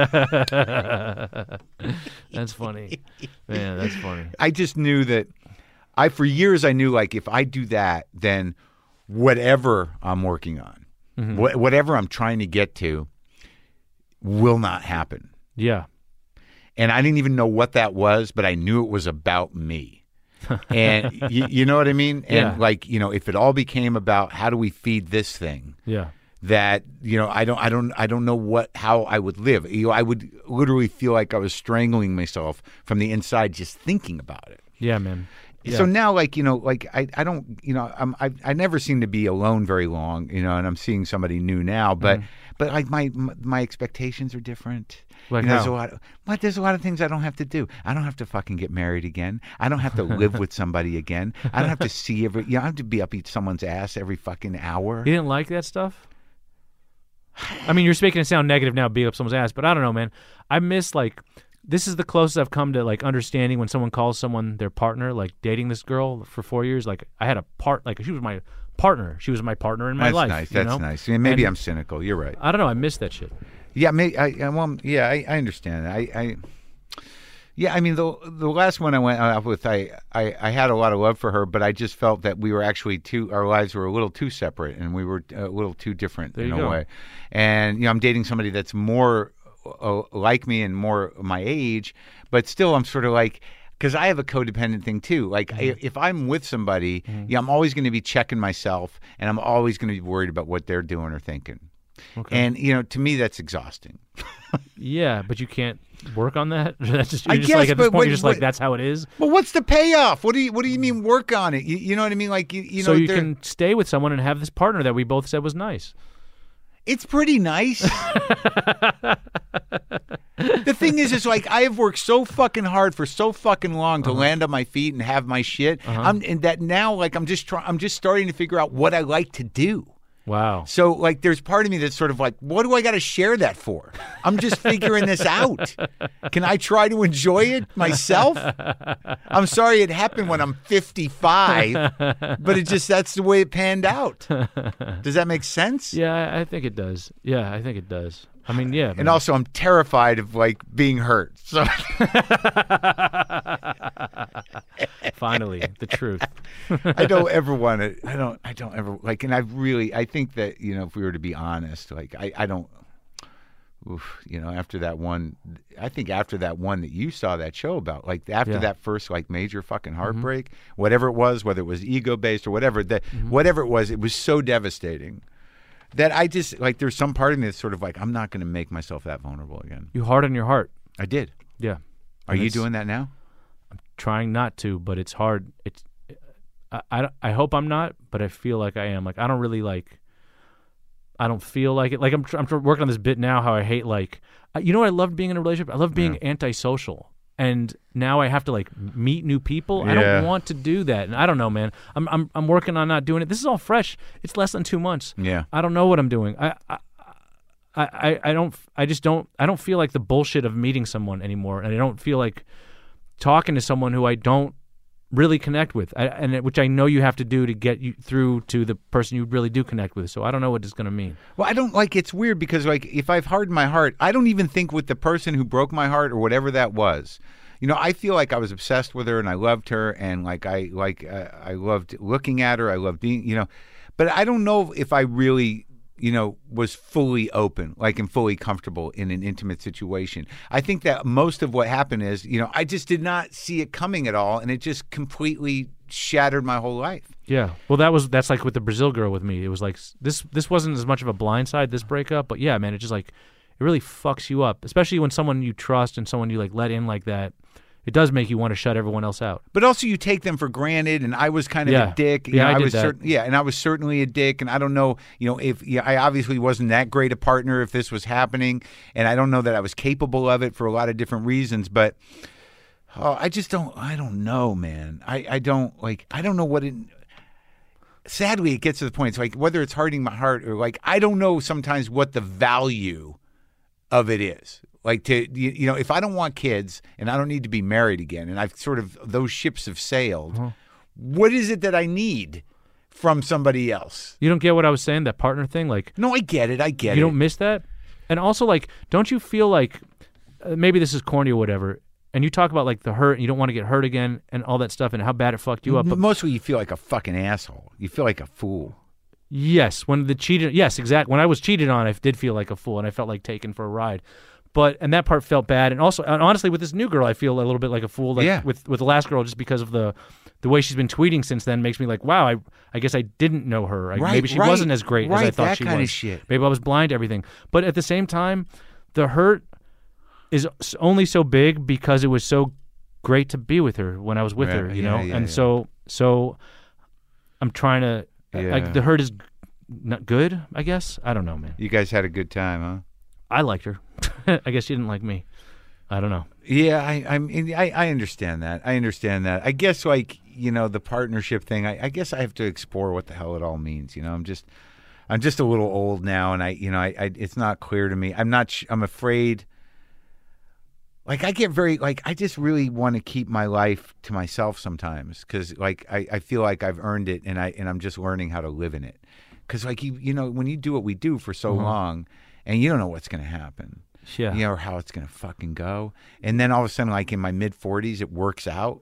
That's funny. Man, that's funny. I just knew that for years, I knew, like, if I do that, then whatever I'm working on, whatever I'm trying to get to will not happen. Yeah. And I didn't even know what that was, but I knew it was about me. And you know what I mean? And like, you know, if it all became about how do we feed this thing? Yeah. That, you know, I don't know how I would live. You know, I would literally feel like I was strangling myself from the inside just thinking about it. Yeah, man. Yeah. So now, like, you know, like I don't, you know, I never seem to be alone very long, you know, and I'm seeing somebody new now, but like my expectations are different. Like, you know, there's a lot of things I don't have to do. I don't have to fucking get married again. I don't have to live with somebody again. I don't have to see I don't have to be up someone's ass every fucking hour. You didn't like that stuff? I mean, you're making it sound negative now, being up someone's ass, but I don't know, man. I miss, like, this is the closest I've come to, like, understanding when someone calls someone their partner, like dating this girl for 4 years. Like, I had she was my partner. She was my partner in my life. That's nice. That's nice. I mean, maybe I'm cynical. You're right. I don't know. I miss that shit. Yeah, I understand. I mean, the last one I went out with, I had a lot of love for her, but I just felt that we were actually our lives were a little too separate, and we were a little too different in a way. And, you know, I'm dating somebody that's more like me and more my age, but still I'm sort of like, because I have a codependent thing too. Like, if I'm with somebody, I'm always going to be checking myself, and I'm always going to be worried about what they're doing or thinking. Okay. And, you know, to me, that's exhausting. Yeah, but you can't work on that. That's just, I just guess, like at this but point, you're just like, that's how it is. Well, what's the payoff? What do you mean work on it? You know what I mean? Like, you so know, you can stay with someone and have this partner that we both said was nice. It's pretty nice. The thing is like I have worked so fucking hard for so fucking long to land on my feet and have my shit. And that now, like, I'm just starting to figure out what I like to do. Wow. So, like, there's part of me that's sort of like, what do I got to share that for? I'm just figuring this out. Can I try to enjoy it myself? I'm sorry it happened when I'm 55, but that's the way it panned out. Does that make sense? Yeah, I think it does. Yeah, I think it does. I mean, yeah. And also, I'm terrified of, like, being hurt. So finally, the truth. I don't ever want to. I don't ever like. And I think that, you know, if we were to be honest, like, I don't. Oof, you know, after that one, I think after that one that you saw that show about, like after that first like major fucking heartbreak, whatever it was, whether it was ego based or whatever, whatever it was so devastating. That I just, like, there's some part of me that's sort of like, I'm not going to make myself that vulnerable again. You harden your heart. I did. Yeah. Are you doing that now? I'm trying not to, but it's hard. I hope I'm not, but I feel like I am. Like, I don't really like, I don't feel like it. Like, I'm working on this bit now how I hate, like, you know what I loved being in a relationship? I love being antisocial. And now I have to, like, meet new people. I don't want to do that. And I don't know, man. I'm working on not doing it. This is all fresh. It's less than 2 months. Yeah. I don't know what I'm doing. I don't feel like the bullshit of meeting someone anymore, and I don't feel like talking to someone who I don't really connect with, which I know you have to do to get you through to the person you really do connect with. So I don't know what it's going to mean. Well, I don't, like, it's weird because, like, if I've hardened my heart, I don't even think with the person who broke my heart or whatever that was. You know, I feel like I was obsessed with her and I loved her and I loved looking at her. I loved being, you know, but I don't know if I really, you know, was fully open, like, and fully comfortable in an intimate situation. I think that most of what happened is, you know, I just did not see it coming at all, and it just completely shattered my whole life. Yeah. Well, that's like with the Brazil girl with me. It was like this wasn't as much of a blindside, this breakup, but yeah, man, it just, like, it really fucks you up, especially when someone you trust and someone you, like, let in like that. It does make you want to shut everyone else out. But also you take them for granted, and I was kind of a dick. You know, I did that. And I was certainly a dick, and I don't know, you know, if I obviously wasn't that great a partner if this was happening, and I don't know that I was capable of it for a lot of different reasons, but I don't know, man. I don't know what it... Sadly, it gets to the point, it's like, whether it's hardening my heart or, like, I don't know sometimes what the value of it is. Like, to, you know, if I don't want kids and I don't need to be married again, and I've sort of, those ships have sailed, what is it that I need from somebody else? You don't get what I was saying, that partner thing? Like, no, I get it. You don't miss that? And also, like, don't you feel like, maybe this is corny or whatever, and you talk about, like, the hurt, and you don't want to get hurt again and all that stuff and how bad it fucked you up. But mostly you feel like a fucking asshole. You feel like a fool. Yes, yes, exactly. When I was cheated on, I did feel like a fool, and I felt like taken for a ride. And that part felt bad. And also, and honestly, with this new girl, I feel a little bit like a fool. Like with the last girl, just because of the way she's been tweeting since then, makes me like, wow, I guess I didn't know her. Maybe she wasn't as great as I thought she was. That kind of shit. Maybe I was blind to everything. But at the same time, the hurt is only so big because it was so great to be with her when I was with her, you know? And so I'm trying to, like, the hurt is not good, I guess. I don't know, man. You guys had a good time, huh? I liked her. I guess she didn't like me. I don't know. Yeah, I understand that. I guess, like, you know, the partnership thing. I guess I have to explore what the hell it all means. You know, I'm just a little old now, and it's not clear to me. I'm afraid. Like, I get very, like, I just really want to keep my life to myself sometimes, because, like, I feel like I've earned it, and I'm just learning how to live in it. Because, like, you know, when you do what we do for so long, and you don't know what's going to happen. Yeah. You know, or how it's going to fucking go. And then all of a sudden, like, in my mid-40s, it works out.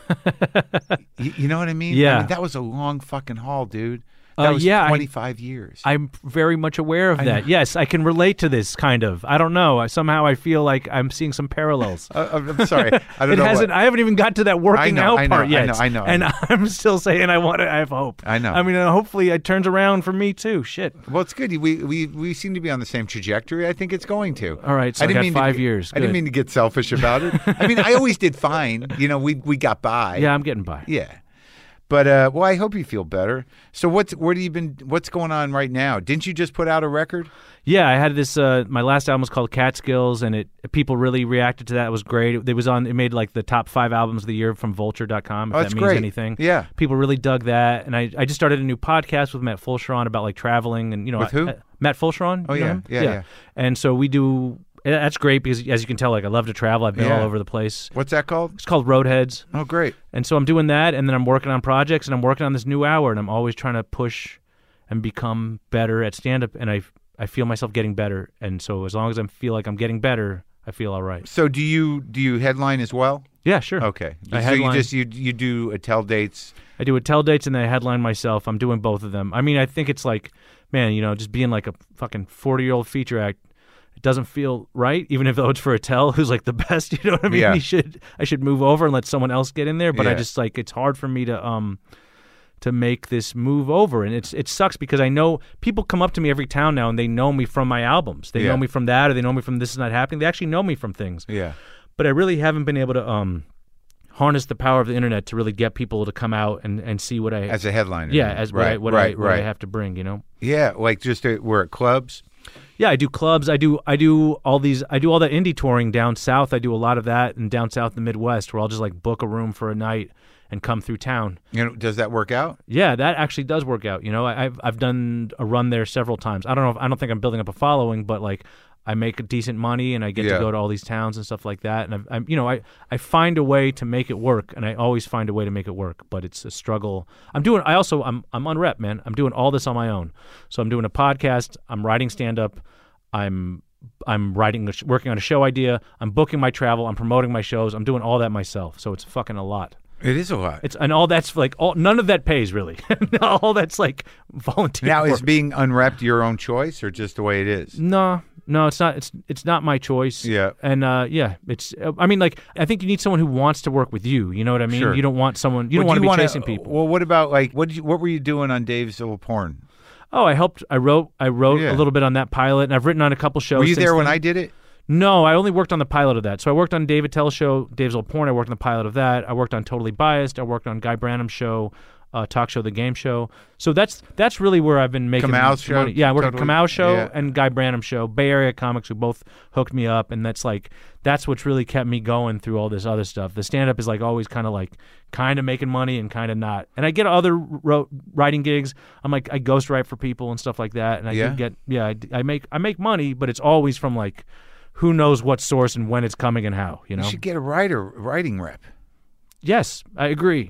You know what I mean? Yeah. I mean, that was a long fucking haul, dude. That was 25 years. I'm very much aware of that. Yes, I can relate to this, kind of. I don't know. Somehow I feel like I'm seeing some parallels. I'm sorry. I don't know. I haven't even got to that working out part yet. I know. And I'm still saying I have hope. I know. I mean, hopefully it turns around for me too. Shit. Well, it's good. We seem to be on the same trajectory. I think it's going to. All right, so I got 5 years. I didn't mean to get selfish about it. I mean, I always did fine. You know, we got by. Yeah, I'm getting by. Yeah. But well, I hope you feel better. So what's going on right now? Didn't you just put out a record? Yeah, I had this. My last album was called Catskills, and people really reacted to that. It was great. It made like the top 5 albums of the year from Vulture.com. If that's that means great. anything. Yeah, people really dug that, and I just started a new podcast with Matt Fulcheron about like traveling and with who? Matt Fulcheron. Oh you know him? yeah. And so we do. That's great because, as you can tell, like I love to travel. I've been all over the place. What's that called? It's called Roadheads. Oh, great. And so I'm doing that, and then I'm working on projects, and I'm working on this new hour, and I'm always trying to push and become better at stand-up, and I feel myself getting better. And so as long as I feel like I'm getting better, I feel all right. So do you headline as well? Yeah, sure. Okay. I so headline. you do Attell dates. I do Attell dates, and then I headline myself. I'm doing both of them. I mean, I think it's like, man, just being like a fucking 40-year-old feature act, it doesn't feel right, even if it's for Attell, who's like the best. You know what I mean? Yeah. I should move over and let someone else get in there. But Yeah. I just like it's hard for me to make this move over, and it sucks because I know people come up to me every town now, and they know me from my albums. They know me from that, or they know me from This Is Not Happening. They actually know me from things. Yeah. But I really haven't been able to harness the power of the internet to really get people to come out and see what I as a headliner. Yeah, as what I have to bring. Yeah, like we're at clubs. Yeah, I do clubs. I do all that indie touring down south. I do a lot of that, and down south in the Midwest, where I'll just like book a room for a night and come through town. Does that work out? Yeah, that actually does work out. I've done a run there several times. I don't think I'm building up a following, but like I make decent money, and I get to go to all these towns and stuff like that. And I find a way to make it work, and I always find a way to make it work. But it's a struggle. I'm on rep, man. I'm doing all this on my own. So I'm doing a podcast. I'm writing stand up. I'm working on a show idea. I'm booking my travel. I'm promoting my shows. I'm doing all that myself. So it's fucking a lot. It is a lot. And all that's like none of that pays really. All that's like volunteer. Now, work. is being unrepped your own choice or just the way it is? No, it's not. It's not my choice. Yeah. And it's. I mean, like I think you need someone who wants to work with you. You know what I mean? Sure. You don't want someone. You don't want to be chasing people. Well, what about like what were you doing on Dave's Little Porn? Oh, I wrote a little bit on that pilot, and I've written on a couple shows. Were you since there when then. I did it? No, I only worked on the pilot of that. So I worked on Dave Attell's show, Dave's Little Porn. I worked on the pilot of that. I worked on Totally Biased. I worked on Guy Branum's show, Talk Show, The Game Show. So that's really where I've been making Kamau's show? money. Yeah, I worked Totally, on Kamau's show yeah. and Guy Branum's show. Bay Area comics who both hooked me up, and that's what's really kept me going through all this other stuff. The stand-up is like always kind of making money and kind of not. And I get other writing gigs. I'm like I ghostwrite for people and stuff like that, and I make money, but it's always from like who knows what source and when it's coming and how. You should get a writing rep. Yes, I agree.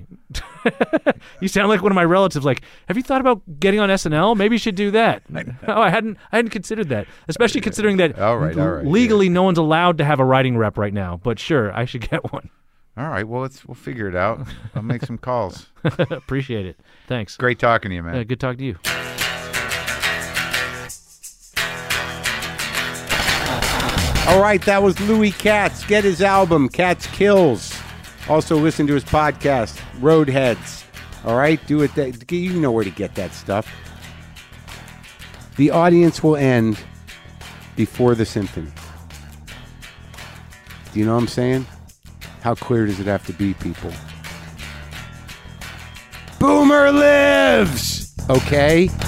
You sound like one of my relatives. Like, have you thought about getting on SNL? Maybe you should do that. No, I hadn't considered that, especially considering that all right, legally no one's allowed to have a writing rep right now. But sure, I should get one. All right, well, we'll figure it out. I'll make some calls. Appreciate it. Thanks. Great talking to you, man. Good talking to you. All right, that was Louis Katz. Get his album, Catskills. Also listen to his podcast, Roadheads. All right, do it. You know where to get that stuff. The audience will end before the symphony. Do you know what I'm saying? How clear does it have to be, people? Boomer lives! Okay?